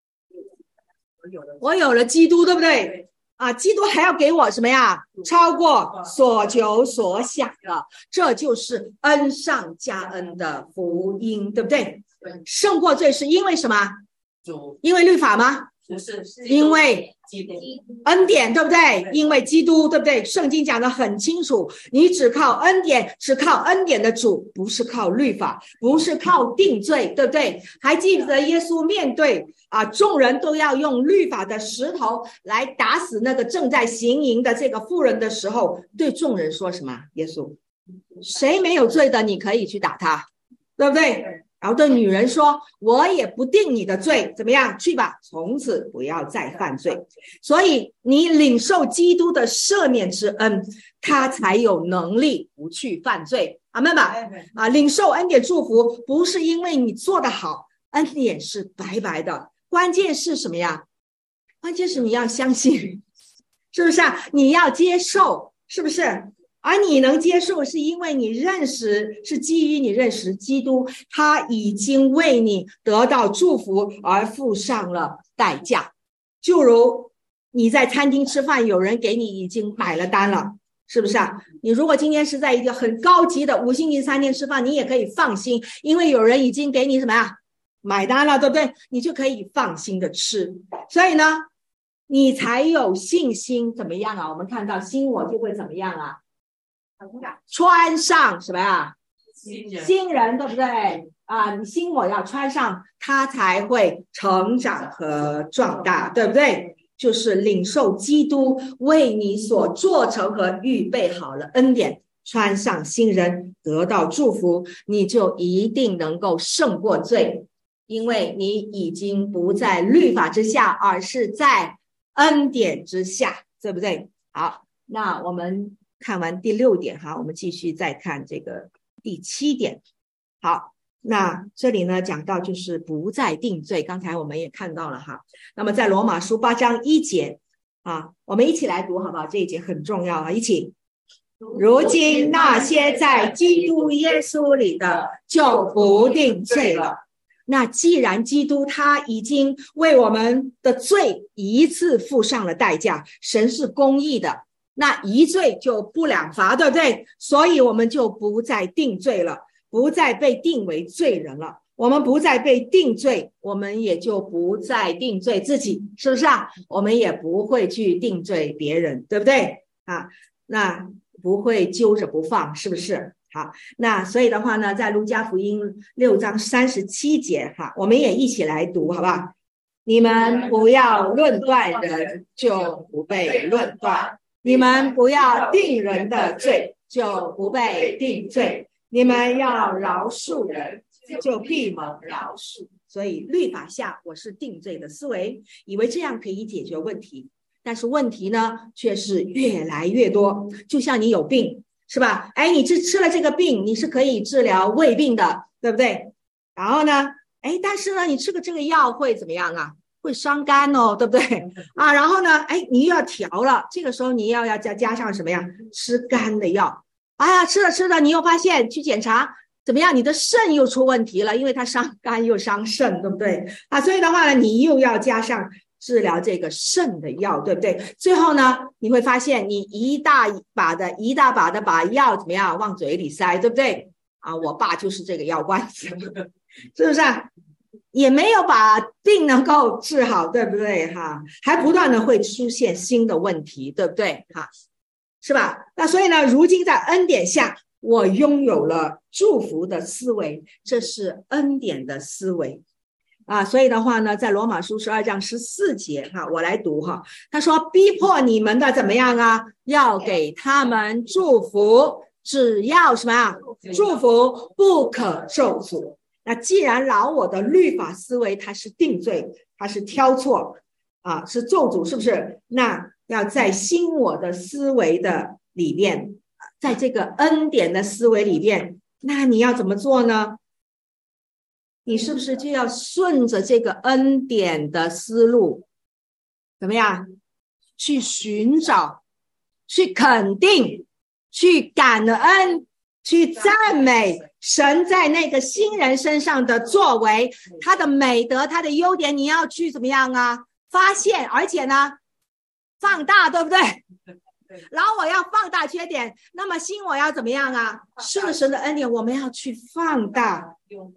我有了基督，对不对啊？基督还要给我什么呀？超过所求所想的，这就是恩上加恩的福音，对不对？胜过罪是因为什么？因为律法吗？ 不是， 因为恩典，对不对？因为基督，对不对？圣经讲得很清楚，你只靠恩典，只靠恩典的主，不是靠律法，不是靠定罪，对不对？还记得耶稣面对啊，众人都要用律法的石头来打死那个正在行淫的这个妇人的时候，对众人说什么？耶稣，谁没有罪的，你可以去打他，对不对？然后对女人说，我也不定你的罪，怎么样？去吧，从此不要再犯罪。所以你领受基督的赦免之恩，他才有能力不去犯罪。阿们吧。啊，领受恩典祝福不是因为你做得好，恩典是白白的，关键是什么呀？关键是你要相信，是不是啊？你要接受，是不是？而你能接受是因为你认识，是基于你认识基督，他已经为你得到祝福而付上了代价。就如你在餐厅吃饭，有人给你已经买了单了，是不是啊？你如果今天是在一个很高级的五星级餐厅吃饭，你也可以放心，因为有人已经给你什么呀？买单了，对不对？你就可以放心的吃。所以呢，你才有信心怎么样啊？我们看到新我就会怎么样啊？穿上什么呀？ 新人， 新人，对不对啊？你新我要穿上，他才会成长和壮大，对不对？就是领受基督为你所做成和预备好了恩典，穿上新人，得到祝福，你就一定能够胜过罪，因为你已经不在律法之下，而是在恩典之下，对不对？好，那我们看完第六点哈，我们继续再看这个第七点。好，那这里呢讲到就是不再定罪，刚才我们也看到了哈。那么在罗马书八章一节啊，我们一起来读好不好？这一节很重要啊，一起。如今那些在基督耶稣里的就不定罪了。那既然基督他已经为我们的罪一次付上了代价，神是公义的，那一罪就不两罚，对不对？所以我们就不再定罪了，不再被定为罪人了。我们不再被定罪，我们也就不再定罪自己，是不是啊？我们也不会去定罪别人，对不对啊？那不会揪着不放，是不是？好，那所以的话呢，在路加福音六章三十七节哈，我们也一起来读好不好？ 你们不要论断人，就不被论断；你们不要定人的罪，就不被定罪；你们要饶恕人，就必蒙饶恕。所以律法下我是定罪的思维，以为这样可以解决问题，但是问题呢却是越来越多。就像你有病是吧？哎，你吃吃了这个病，你是可以治疗胃病的，对不对？然后呢，哎，但是呢，你吃个这个药会怎么样啊？会伤肝哦，对不对啊？然后呢，哎，你又要调了，这个时候你要要加加上什么呀？吃肝的药。哎呀，吃了吃了，你又发现去检查怎么样？你的肾又出问题了，因为它伤肝又伤肾，对不对啊？所以的话呢，你又要加上治疗这个肾的药，对不对？最后呢，你会发现你一大把的一大把的把药怎么样往嘴里塞，对不对啊？我爸就是这个药罐子，是不是啊？也没有把病能够治好，对不对哈？还不断的会出现新的问题，对不对哈？是吧？那所以呢，如今在恩典下，我拥有了祝福的思维，这是恩典的思维啊。所以的话呢，在罗马书十二章十四节哈，我来读哈，他说逼迫你们的怎么样啊？要给他们祝福，只要什么啊？祝福，不可咒诅。那既然老我的律法思维它是定罪，它是挑错啊，是咒诅，是不是？那要在新我的思维的里面，在这个恩典的思维里面，那你要怎么做呢？你是不是就要顺着这个恩典的思路，怎么样去寻找，去肯定，去感恩，去赞美神在那个新人身上的作为，他的美德，他的优点，你要去怎么样啊？发现，而且呢放大，对不对？然后我要放大缺点，那么新我要怎么样啊？顺着神的恩典，我们要去放大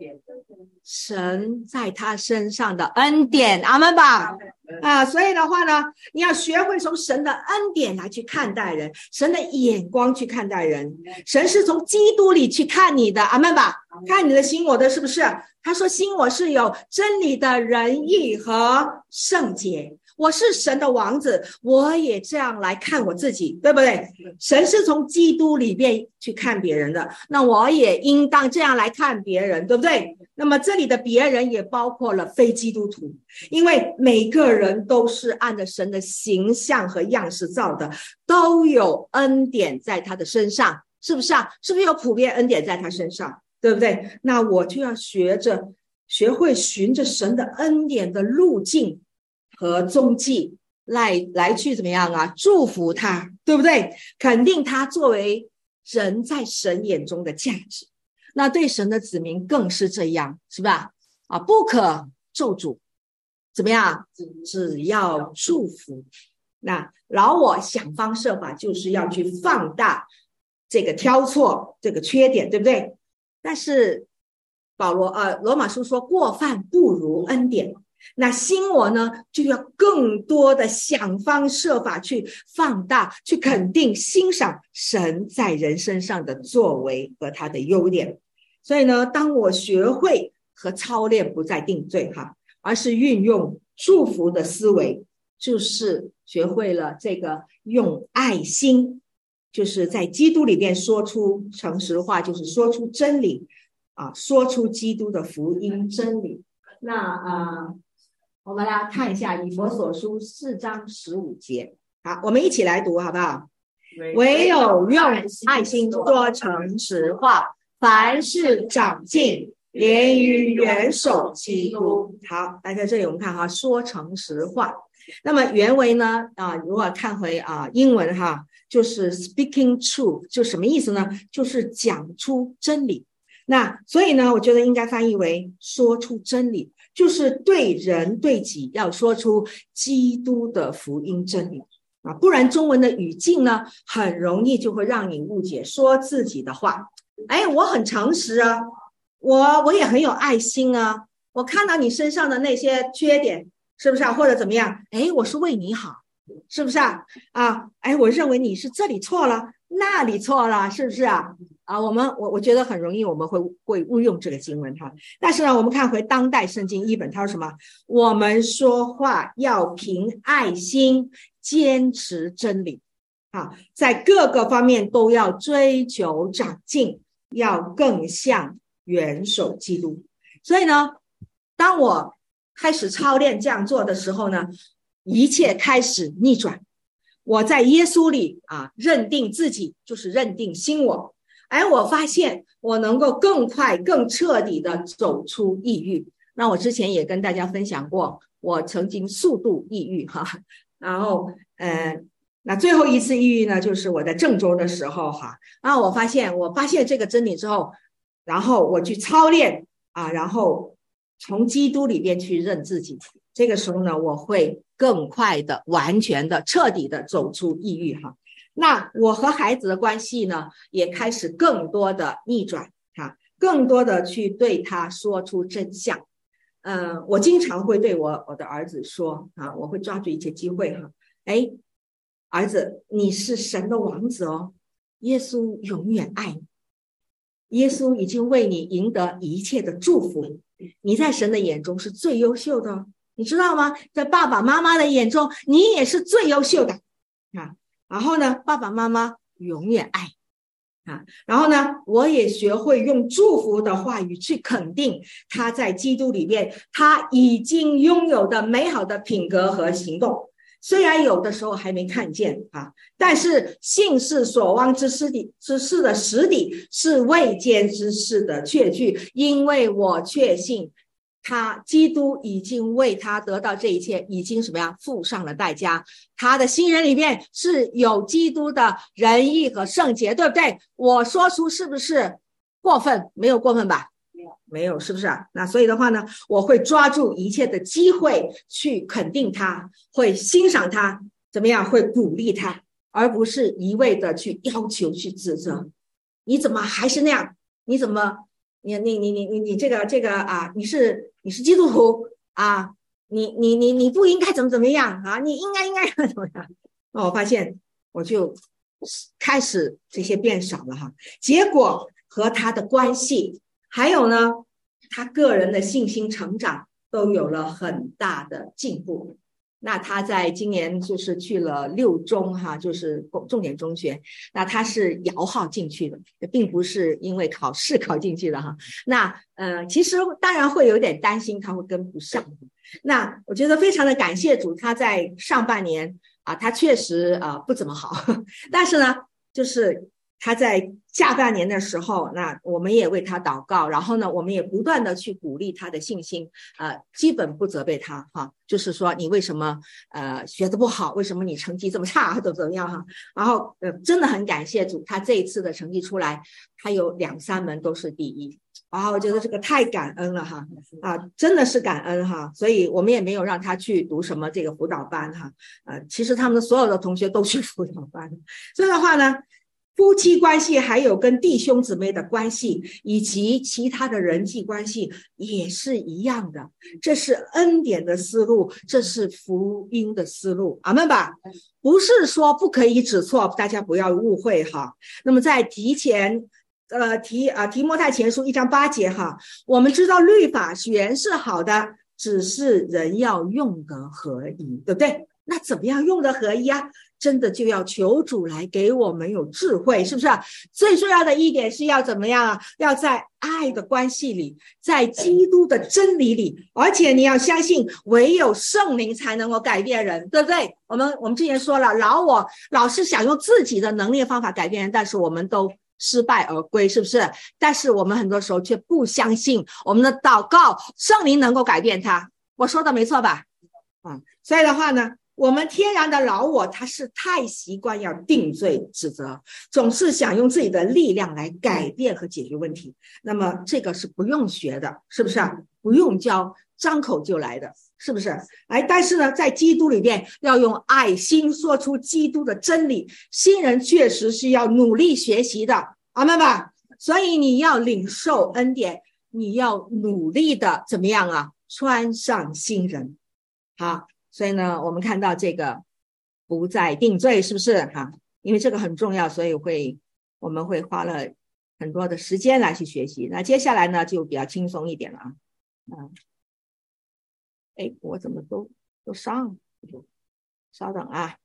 神在他身上的恩典，阿们吧啊！所以的话呢，你要学会从神的恩典来去看待人，神的眼光去看待人。神是从基督里去看你的，阿们吧，看你的新我的是不是？他说新我是有真理的仁义和圣洁，我是神的王子，我也这样来看我自己，对不对？神是从基督里面去看别人的，那我也应当这样来看别人，对不对？那么这里的别人也包括了非基督徒，因为每个人都是按着神的形象和样式造的，都有恩典在他的身上，是不是啊？是不是有普遍恩典在他身上，对不对？那我就要学着学会循着神的恩典的路径和踪迹来来去怎么样啊？祝福他，对不对？肯定他作为人在神眼中的价值。那对神的子民更是这样，是吧？啊，不可咒诅，怎么样？只要祝福。那老我想方设法就是要去放大这个挑错这个缺点，对不对？但是保罗呃罗马书说过犯不如恩典，那新我呢就要更多的想方设法去放大，去肯定欣赏神在人身上的作为和他的优点。所以呢，当我学会和操练不再定罪哈，而是运用祝福的思维，就是学会了这个用爱心，就是在基督里面说出诚实话，就是说出真理啊，说出基督的福音真理。那啊、呃，我们来看一下以弗所书四章十五节，好，我们一起来读好不好？唯有用爱心说诚实话，凡事长进，连于元首基督。好，来在这里我们看哈，说诚实话。那么原文呢啊，如果看回啊英文哈，就是 speaking truth， 就什么意思呢？就是讲出真理。那所以呢，我觉得应该翻译为说出真理，就是对人对己要说出基督的福音真理啊，不然中文的语境呢，很容易就会让你误解说自己的话。哎，我很诚实啊，我我也很有爱心啊，我看到你身上的那些缺点，是不是啊？或者怎么样？哎，我是为你好，是不是啊？啊，哎，我认为你是这里错了，那里错了，是不是啊？ 啊，我们我我觉得很容易我们会会误用这个经文哈。但是呢，我们看回当代圣经译本，他说什么？我们说话要凭爱心坚持真理啊，在各个方面都要追求长进，要更像元首基督。所以呢，当我开始操练这样做的时候呢，一切开始逆转。我在耶稣里啊，认定自己就是认定新我，而我发现我能够更快更彻底的走出抑郁。那我之前也跟大家分享过，我曾经速度抑郁哈，然后呃那最后一次抑郁呢，就是我在郑州的时候哈，然后我发现我发现这个真理之后，然后我去操练啊，然后从基督里边去认自己，这个时候呢，我会更快的、完全的、彻底的走出抑郁哈。那我和孩子的关系呢，也开始更多的逆转哈，更多的去对他说出真相。嗯、呃，我经常会对我我的儿子说啊，我会抓住一些机会哈，哎，儿子，你是神的王子哦，耶稣永远爱你，耶稣已经为你赢得一切的祝福，你在神的眼中是最优秀的哦，你知道吗？在爸爸妈妈的眼中，你也是最优秀的啊。然后呢，爸爸妈妈永远爱啊。然后呢，我也学会用祝福的话语去肯定他在基督里面他已经拥有的美好的品格和行动。虽然有的时候还没看见啊，但是信是所望之事的之事的实底，是未见之事的确据。因为我确信他基督已经为他得到这一切，已经什么样付上了代价。他的心人里面是有基督的仁义和圣洁，对不对？我说出是不是过分？没有过分吧？没有，是不是啊？那所以的话呢，我会抓住一切的机会去肯定他，会欣赏他，怎么样？会鼓励他，而不是一味的去要求、去指责。你怎么还是那样？你怎么？你你你你你你这个这个啊？你是你是基督徒啊？你你你你不应该怎么怎么样啊？你应该应该怎么样？那我发现我就开始这些变少了哈，结果和他的关系。还有呢，他个人的信心成长都有了很大的进步。那他在今年就是去了六中哈，就是重点中学。那他是摇号进去的，并不是因为考试考进去的哈。那呃，其实当然会有点担心他会跟不上。那我觉得非常的感谢主，他在上半年啊，他确实啊、呃、不怎么好，但是呢，就是他在下半年的时候，那我们也为他祷告，然后呢，我们也不断的去鼓励他的信心，呃，基本不责备他哈，就是说你为什么呃学得不好，为什么你成绩这么差，怎么怎么样哈，然后呃真的很感谢主，他这一次的成绩出来，他有两三门都是第一。啊，我觉得这个太感恩了哈，啊，真的是感恩哈，所以我们也没有让他去读什么这个辅导班哈，呃，其实他们的所有的同学都去辅导班，所以的话呢，夫妻关系还有跟弟兄姊妹的关系以及其他的人际关系也是一样的，这是恩典的思路，这是福音的思路，阿们吧。不是说不可以指错，大家不要误会哈。那么在提前呃提啊提摩太前书一章八节哈，我们知道律法原是好的，只是人要用得合宜，对不对？那怎么样用得合宜啊？真的就要求主来给我们有智慧，是不是啊？最重要的一点是要怎么样啊？要在爱的关系里，在基督的真理里，而且你要相信唯有圣灵才能够改变人，对不对？我们我们之前说了，老我老是想用自己的能力方法改变人，但是我们都失败而归，是不是？但是我们很多时候却不相信我们的祷告圣灵能够改变他，我说的没错吧？嗯，所以的话呢，我们天然的老我他是太习惯要定罪指责，总是想用自己的力量来改变和解决问题，那么这个是不用学的，是不是啊？不用教，张口就来的，是不是？哎，但是呢，在基督里面要用爱心说出基督的真理，新人确实是要努力学习的，阿们吧。所以你要领受恩典，你要努力的怎么样啊？穿上新人。好，所以呢，我们看到这个不再定罪，是不是哈？因为这个很重要，所以会我们会花了很多的时间来去学习。那接下来呢就比较轻松一点了啊。嗯，哎，我怎么都都上，稍等啊。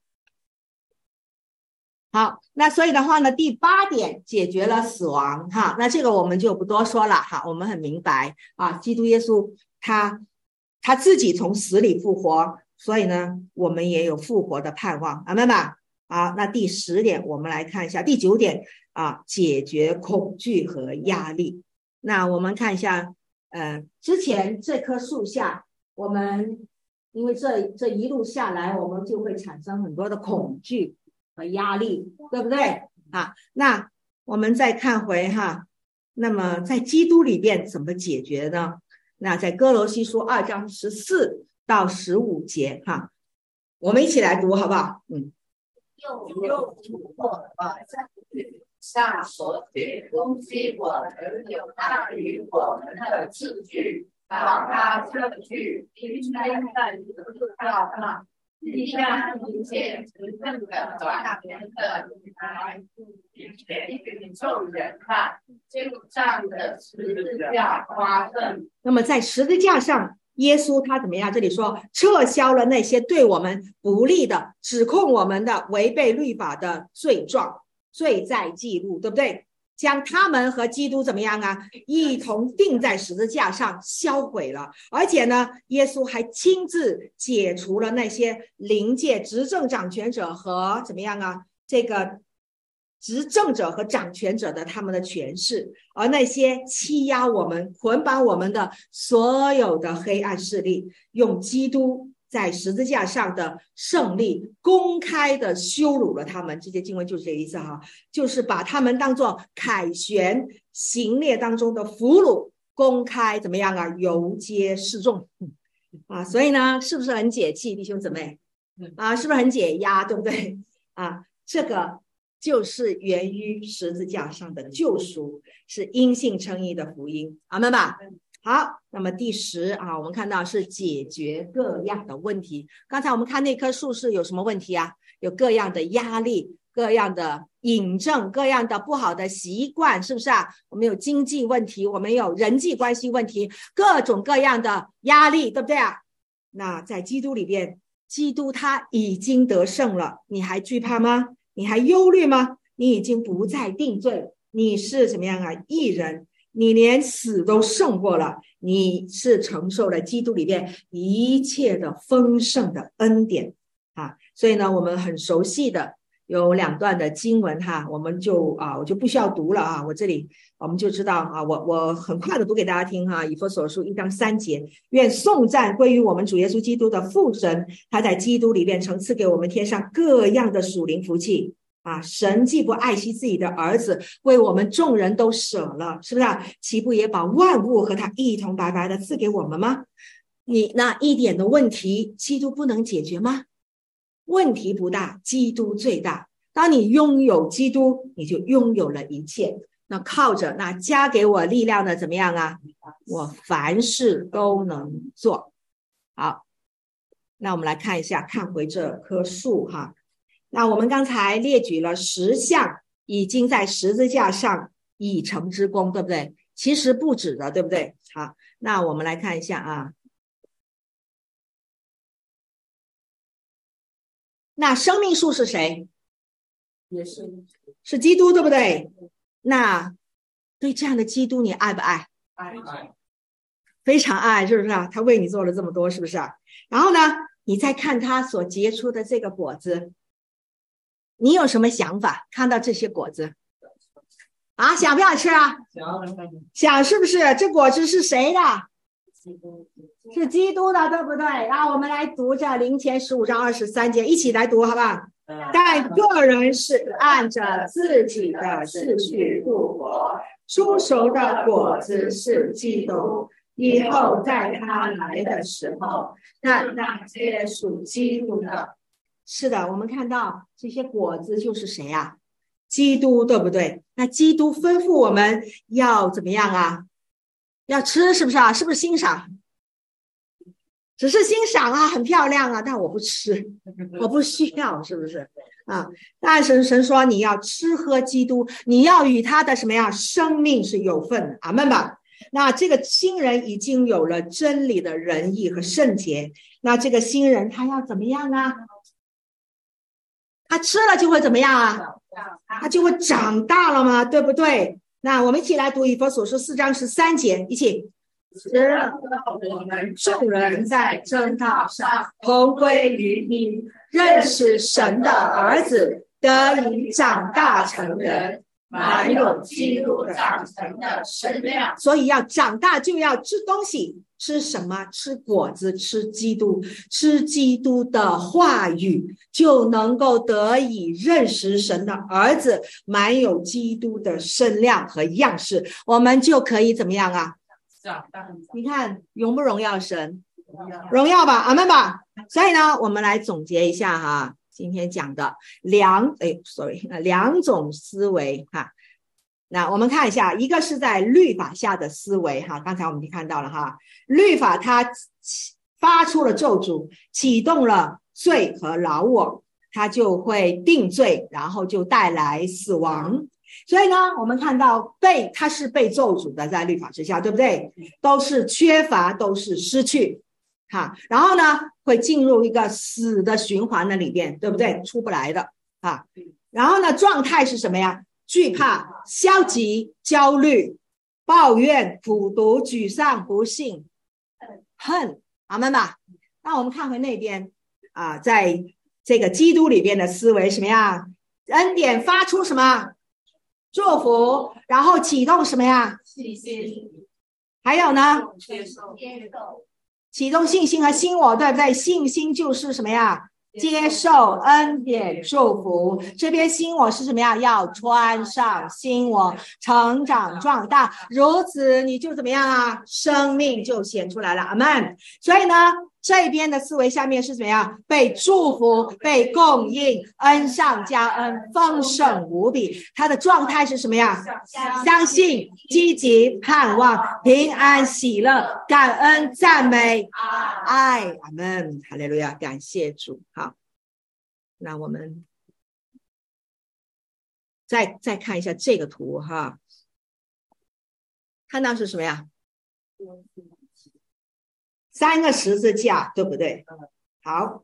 好，那所以的话呢，第八点解决了死亡哈，那这个我们就不多说了哈，我们很明白啊，基督耶稣他他自己从死里复活，所以呢，我们也有复活的盼望，阿们吧。好，那第十点我们来看一下，第九点啊，解决恐惧和压力。那我们看一下，呃，之前这棵树下，我们因为这这一路下来，我们就会产生很多的恐惧和压力，对不对啊？那我们再看回哈，那么在基督里边怎么解决呢？那在哥罗西书二章十四到十五节哈，我们一起来读好不好？嗯， 又又突破了上所写攻击我们有大于我们的字句，把它撤去，应该在路上。你将一切执政的短言的女孩，并且给众人看，就仗着十字架发生。 那么在十字架上，耶稣他怎么样？这里说撤销了那些对我们不利的、指控我们的、违背律法的罪状、罪在记录，对不对？将他们和基督怎么样啊？一同钉在十字架上销毁了。而且呢，耶稣还亲自解除了那些灵界执政掌权者和怎么样啊？这个执政者和掌权者的他们的权势，而那些欺压我们、捆绑我们的所有的黑暗势力，用基督在十字架上的胜利公开的羞辱了他们。这些经文就是这个意思哈，就是把他们当作凯旋行列当中的俘虏，公开怎么样啊？游街示众啊！所以呢，是不是很解气，弟兄姊妹啊？是不是很解压，对不对啊？这个就是源于十字架上的救赎，是因信称义的福音，阿们吧。好，那么第十啊，我们看到是解决各样的问题。刚才我们看那棵树是有什么问题啊？有各样的压力，各样的引证，各样的不好的习惯，是不是啊？我们有经济问题，我们有人际关系问题，各种各样的压力，对不对啊？那在基督里边，基督他已经得胜了，你还惧怕吗？你还忧虑吗？你已经不再定罪，你是怎么样啊？义人，你连死都胜过了，你是承受了基督里边一切的丰盛的恩典啊！所以呢，我们很熟悉的有两段的经文哈，我们就啊，我就不需要读了啊，我这里我们就知道啊，我我很快的读给大家听哈，以弗所书一章三节，愿颂赞归于我们主耶稣基督的父神，他在基督里边曾赐给我们天上各样的属灵福气。啊，神既不爱惜自己的儿子，为我们众人都舍了，是不是啊？岂不也把万物和他一同白白的赐给我们吗？你那一点的问题，基督不能解决吗？问题不大，基督最大。当你拥有基督，你就拥有了一切。那靠着那加给我力量的怎么样啊？我凡事都能做。好，那我们来看一下，看回这棵树哈。那我们刚才列举了十项已经在十字架上已成之功，对不对？其实不止的，对不对？好，那我们来看一下啊。那生命树是谁？ 也是是基督，对不对？那对这样的基督你爱不爱？ 爱爱， 非常爱，是不是啊？他为你做了这么多，是不是啊？然后呢，你再看他所结出的这个果子，你有什么想法？看到这些果子啊，想不想吃啊？想，是不是？这果子是谁的？是基督的，对不对？然后我们来读这林前十五章二十三节，一起来读好不好？但个人是按着自己的秩序复活，出熟的果子是基督，以后在他来的时候，那那些属基督的。是的，我们看到这些果子就是谁啊？基督，对不对？那基督吩咐我们要怎么样啊？要吃，是不是啊？是不是欣赏？ 只是欣赏啊，很漂亮啊，但我不吃，我不需要，是不是啊？但神神说你要吃喝基督，你要与他的什么呀生命是有份的，阿们吧。那这个新人已经有了真理的仁义和圣洁，那这个新人他要怎么样啊？他吃了就会怎么样啊？他就会长大了嘛，对不对？那我们一起来读以弗所书四章十三节，一起。 使我们众人在真道上同归于一，认识神的儿子，得以长大成人，满有基督长成的身量。 所以要长大就要吃东西，吃什么？吃果子，吃基督，吃基督的话语，就能够得以认识神的儿子，满有基督的身量和样式，我们就可以怎么样啊？你看荣不荣耀神？荣耀吧，阿们吧。所以呢，我们来总结一下哈，今天讲的两哎，sorry， 两种思维哈。那我们看一下，一个是在律法下的思维哈，刚才我们就看到了哈，律法它发出了咒诅，启动了罪和老我，它就会定罪，然后就带来死亡。所以呢，我们看到被它是被咒诅的，在律法之下，对不对？都是缺乏，都是失去哈，然后呢会进入一个死的循环的里边，对不对？出不来的啊。然后呢状态是什么呀？惧怕、消极、焦虑、抱怨、苦毒、沮丧、不幸、恨，阿们吧。那我们看回那边啊，在这个基督里边的思维什么呀？恩典发出什么？祝福，然后启动什么呀？ 信心。 还有呢？ 接受。 启动信心和新我，对不对？信心就是什么呀？接受恩典祝福。这边新我是什么呀？要穿上新我，成长壮大，如此你就怎么样啊？生命就显出来了，阿们。所以呢，这边的思维下面是怎么样？被祝福，被供应，恩上加恩，丰盛无比。它的状态是什么呀？相信、积极、盼望、平安、喜乐、感恩、赞美、爱，阿们，哈利路亚，感谢主。好，那我们再再看一下这个图哈，看到是什么呀？三个十字架，对不对？好，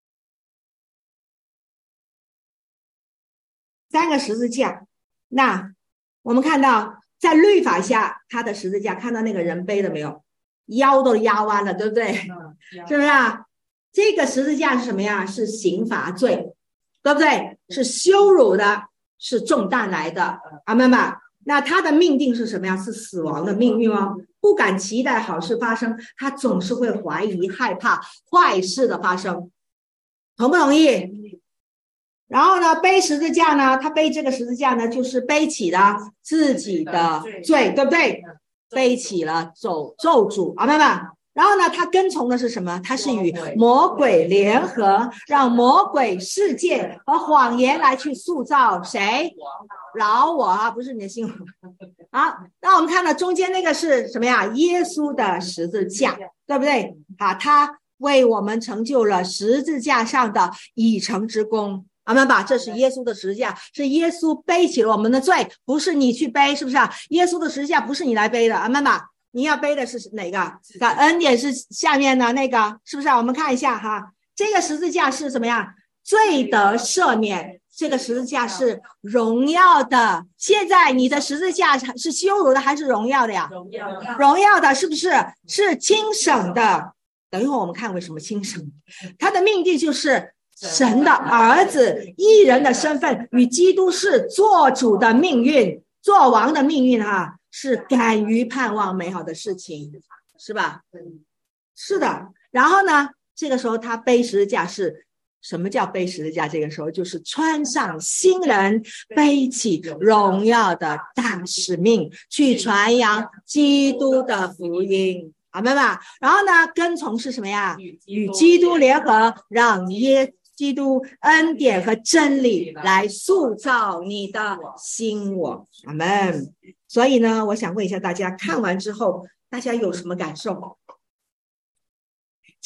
三个十字架。那我们看到在律法下，他的十字架，看到那个人背了没有？腰都压弯了，对不对？是不是啊？这个十字架是什么呀？是刑罚罪，对不对？是羞辱的，是重担来的，阿们吧。那他的命定是什么呀？是死亡的命运哦，不敢期待好事发生，他总是会怀疑、害怕坏事的发生，同不同意？然后呢，背十字架呢，他背这个十字架呢，就是背起了自己的罪，对不对？背起了咒咒诅，阿们吧。然后呢，他跟从的是什么？他是与魔鬼联合，让魔鬼世界和谎言来去塑造谁？老我啊，不是你的心。好，那我们看到中间那个是什么呀？耶稣的十字架，对不对？啊，他为我们成就了十字架上的已成之功。阿们吧，这是耶稣的十字架，是耶稣背起了我们的罪，不是你去背，是不是啊？耶稣的十字架不是你来背的，阿们吧。你要背的是哪个？恩典是下面的那个，是不是啊？我们看一下哈，这个十字架是怎么样？罪得赦免，这个十字架是荣耀的。现在你的十字架是羞辱的还是荣耀的呀？荣耀的，荣耀的，是不是？是轻省的。等一会儿我们看为什么轻省。他的命定就是神的儿子，义人的身份与基督是做主的命运，做王的命运哈。是敢于盼望美好的事情，是吧？是的。然后呢，这个时候他背十字架是什么叫背十字架？这个时候就是穿上新人，背起荣耀的大使命，去传扬基督的福音，好明白？然后呢，跟从是什么呀？与基督联合，让耶基督恩典和真理来塑造你的心我，阿们。所以呢，我想问一下大家，看完之后大家有什么感受？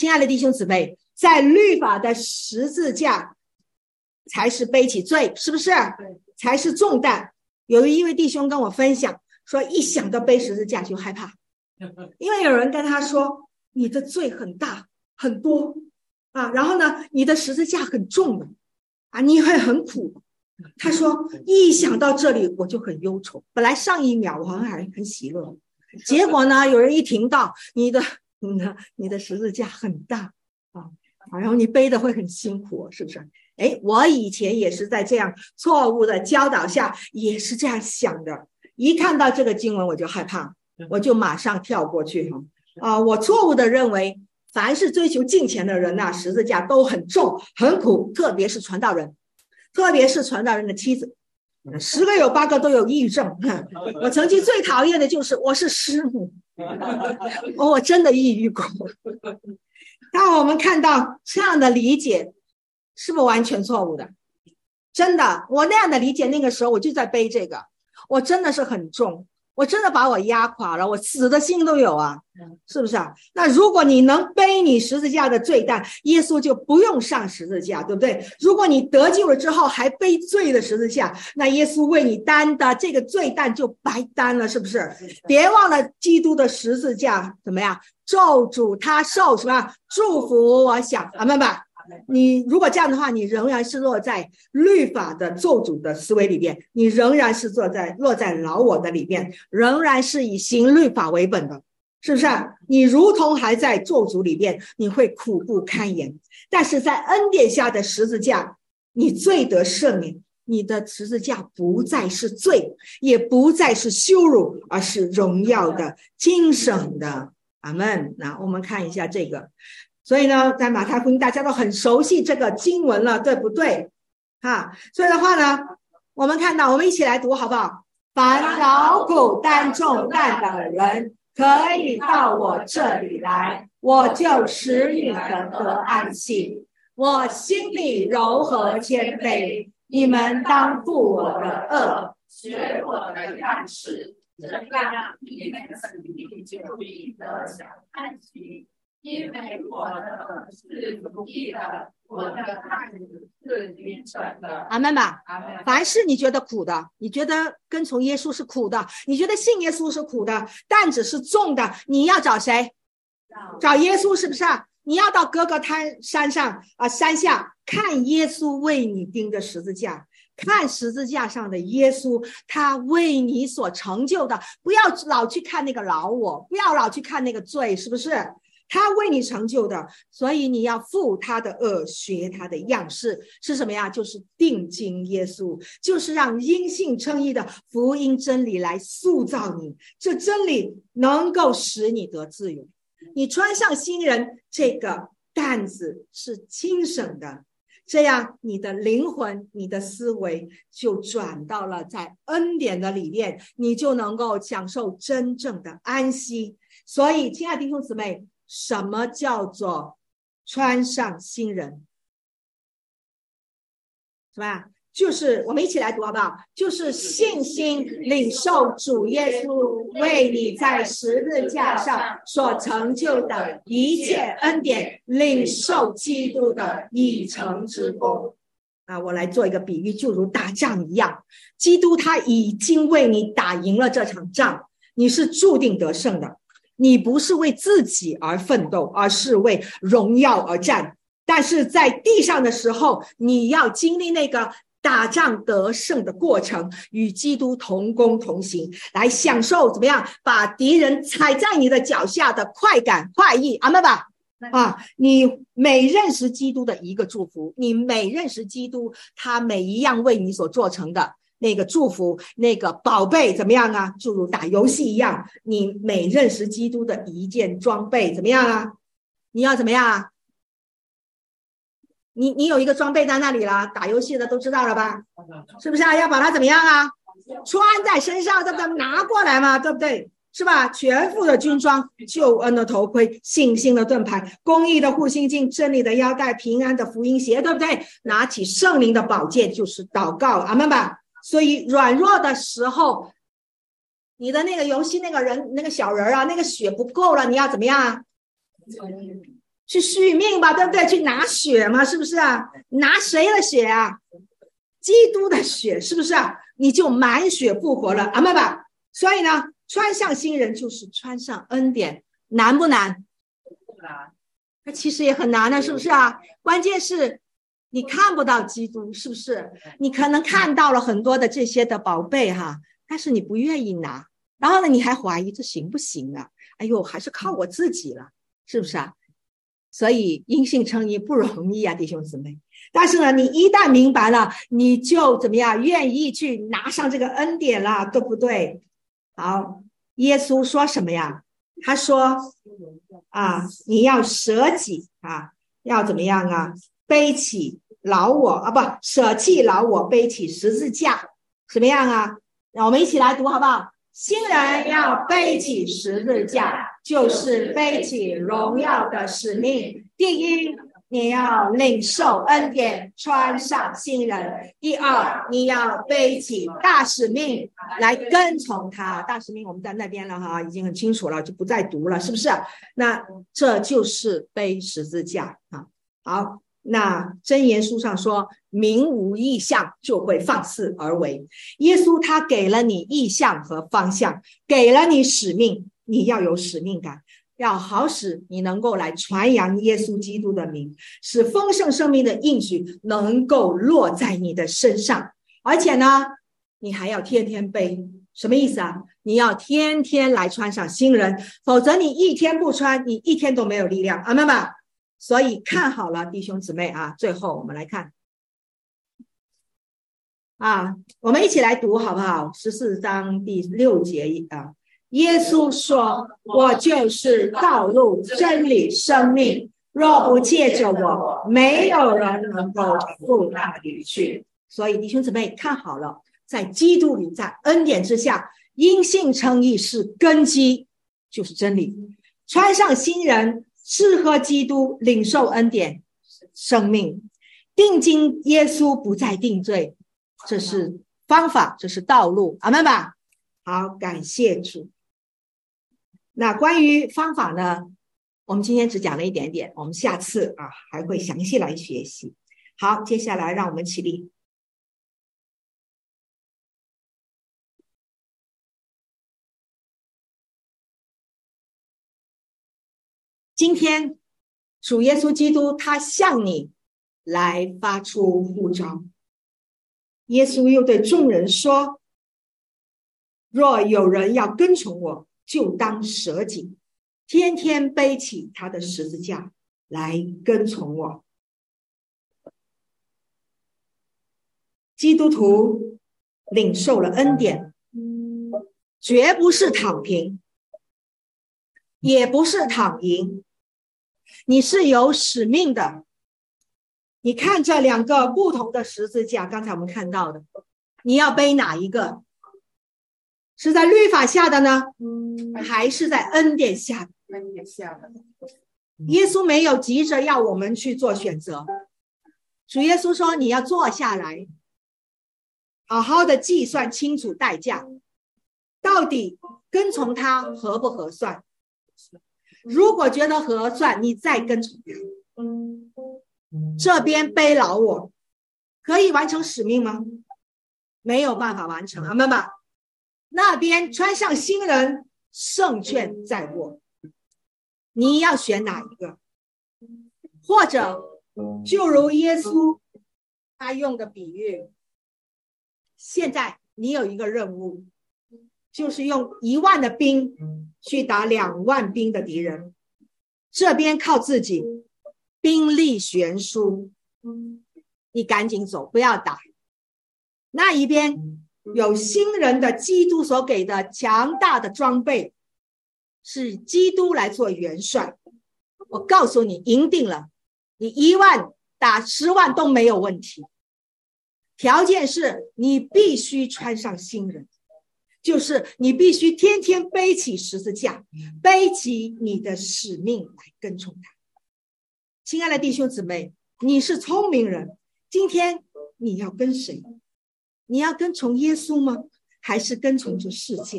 亲爱的弟兄姊妹，在律法的十字架才是背起罪，是不是？才是重担。有一位弟兄跟我分享说，一想到背十字架就害怕，因为有人跟他说你的罪很大很多啊，然后呢你的十字架很重的啊，你会很苦。他说一想到这里我就很忧愁，本来上一秒我好像还很喜乐，结果呢有人一听到你的你的你的十字架很大啊，然后你背的会很辛苦，是不是？哎，我以前也是在这样错误的教导下也是这样想的，一看到这个经文我就害怕，我就马上跳过去啊、呃！我错误的认为凡是追求金钱的人呐、啊，十字架都很重很苦，特别是传道人，特别是传道人的妻子，十个有八个都有抑郁症。我曾经最讨厌的就是我是师母，我真的抑郁过。当我们看到这样的理解，是不是完全错误的？真的，我那样的理解，那个时候我就在背这个，我真的是很重，我真的把我压垮了，我死的心都有啊，是不是啊？那如果你能背你十字架的罪担，耶稣就不用上十字架，对不对？如果你得救了之后还背罪的十字架，那耶稣为你担的这个罪担就白担了，是不是？别忘了基督的十字架怎么样？咒诅他受什么祝福？我想阿们吧。你如果这样的话，你仍然是落在律法的咒诅的思维里边，你仍然是坐在落在老我的里边，仍然是以行律法为本的，是不是？你如同还在咒诅里边，你会苦不堪言。但是在恩典下的十字架，你罪得赦免，你的十字架不再是罪，也不再是羞辱，而是荣耀的、精神的。阿们。那我们看一下这个。所以呢，在马太福音大家都很熟悉这个经文了，对不对？哈，所以的话呢，我们看到，我们一起来读好不好？凡劳苦担重担的人，可以到我这里来，我就使你们得安息。我心里柔和谦卑，你们当负我的恶， 学我的样式，这样你们心里就必得享安息。因为我的耳是如意的，我的爱是匀称的。 阿们吧。凡是你觉得苦的，你觉得跟从耶稣是苦的，你觉得信耶稣是苦的，担子是重的，你要找谁？找耶稣，是不是？你要到各个滩山上啊，山下看耶稣为你钉的十字架，看十字架上的耶稣，他为你所成就的，不要老去看那个老我，不要老去看那个罪，是不是？他为你成就的，所以你要负他的恶，学他的样式，是什么呀？就是定睛耶稣，就是让因信称义的福音真理来塑造你，这真理能够使你得自由。你穿上新人，这个担子是轻省的，这样你的灵魂，你的思维就转到了在恩典的里面，你就能够享受真正的安息。所以亲爱的弟兄姊妹，什么叫做穿上新人？是吧？就是我们一起来读好不好？就是信心领受主耶稣为你在十字架上所成就的一切恩典，领受基督的已成之功。啊，我来做一个比喻，就如打仗一样，基督他已经为你打赢了这场仗，你是注定得胜的。你不是为自己而奋斗，而是为荣耀而战。但是在地上的时候，你要经历那个打仗得胜的过程，与基督同工同行，来享受怎么样把敌人踩在你的脚下的快感快意。阿们吧。啊，你每认识基督的一个祝福，你每认识基督他每一样为你所做成的那个祝福，那个宝贝怎么样啊？就如打游戏一样，你每认识基督的一件装备怎么样啊？你要怎么样啊？你你有一个装备在那里了，打游戏的都知道了吧？是不是啊？要把它怎么样啊？穿在身上，对不对？拿过来嘛，对不对？是吧？全副的军装，救恩的头盔，信心的盾牌，公义的护心镜，真理的腰带，平安的福音鞋，对不对？拿起圣灵的宝剑，就是祷告。阿们吧。所以软弱的时候，你的那个游戏那个人那个小人啊，那个血不够了，你要怎么样啊？ 去续命吧，对不对？去拿血嘛，是不是啊？拿谁的血啊？基督的血，是不是啊？你就满血复活了，阿们吧。所以呢，穿上新人就是穿上恩典，难不难？ 不难。 那其实也很难的，是不是啊？关键是你看不到基督，是不是？你可能看到了很多的这些的宝贝哈，但是你不愿意拿，然后呢，你还怀疑这行不行啊？哎呦，还是靠我自己了，是不是啊？所以因信称义不容易啊，弟兄姊妹。但是呢，你一旦明白了，你就怎么样，愿意去拿上这个恩典了，对不对？好，耶稣说什么呀？他说啊，你要舍己啊，要怎么样啊？背起老我啊，不，舍弃老我，背起十字架，怎么样啊？让我们一起来读好不好？新人要背起十字架，就是背起荣耀的使命。第一，你要领受恩典，穿上新人。第二，你要背起大使命来跟从他。大使命我们在那边了哈，已经很清楚了，就不再读了，是不是？那这就是背十字架啊。好，那箴言书上说，民无异象就会放肆而为。耶稣他给了你意向和方向，给了你使命，你要有使命感，要好使你能够来传扬耶稣基督的名，使丰盛生命的应许能够落在你的身上。而且呢，你还要天天背。什么意思啊？你要天天来穿上新人，否则你一天不穿，你一天都没有力量。阿们吧。所以看好了，弟兄姊妹啊，最后我们来看啊，我们一起来读好不好？十四章第六节啊，耶稣说：“我就是道路、真理、生命，若不借着我，没有人能够赴那里去。”所以弟兄姊妹看好了，在基督里，在恩典之下，因信称义是根基，就是真理。穿上新人，适合基督，领受恩典生命，定睛耶稣，不再定罪，这是方法，这是道路。阿们吧。好，感谢主。那关于方法呢，我们今天只讲了一点点，我们下次啊还会详细来学习。好，接下来让我们起立。今天主耶稣基督他向你来发出呼召，耶稣又对众人说：若有人要跟从我，就当舍己，天天背起他的十字架来跟从我。基督徒领受了恩典，绝不是躺平，也不是躺赢，你是有使命的。你看这两个不同的十字架，刚才我们看到的，你要背哪一个？是在律法下的呢，还是在恩典下的？ 恩典下的。 耶稣没有急着要我们去做选择，主耶稣说你要坐下来，好好的计算清楚代价，到底跟从他合不合算？如果觉得合算，你再跟从他。这边背老我，可以完成使命吗？没有办法完成，阿们吧。那边穿上新人，胜券在握，你要选哪一个？或者就如耶稣他用的比喻，现在你有一个任务，就是用一万的兵去打两万兵的敌人，这边靠自己，兵力悬殊，你赶紧走，不要打。那一边有新人的基督所给的强大的装备，是基督来做元帅。我告诉你，赢定了，你一万打十万都没有问题。条件是你必须穿上新人，就是你必须天天背起十字架，背起你的使命来跟从他。亲爱的弟兄姊妹，你是聪明人，今天你要跟谁？你要跟从耶稣吗？还是跟从这世界？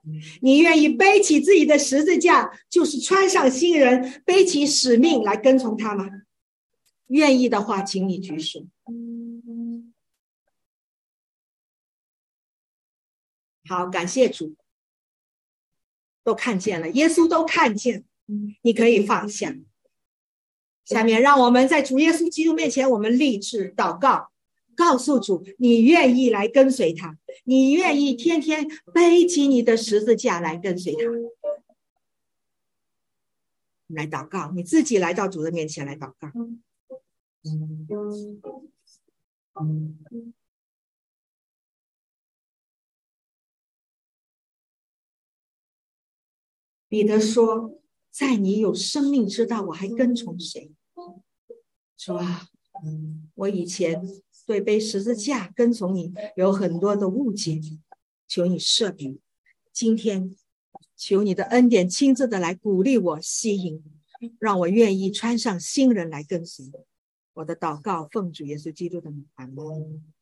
你愿意背起自己的十字架，就是穿上新人，背起使命来跟从他吗？愿意的话，请你举手。好，感谢主，都看见了，耶稣都看见，你可以放下。下面让我们在主耶稣基督面前，我们立志祷告，告诉主你愿意来跟随他，你愿意天天背起你的十字架来跟随他。来祷告，你自己来到主的面前来祷告。彼得说，在你有生命之道，我还跟从谁？主啊，我以前对背十字架跟从你有很多的误解，求你赦免。今天求你的恩典亲自的来鼓励我，吸引让我愿意穿上新人来跟随我。的祷告奉主耶稣基督的名，阿们。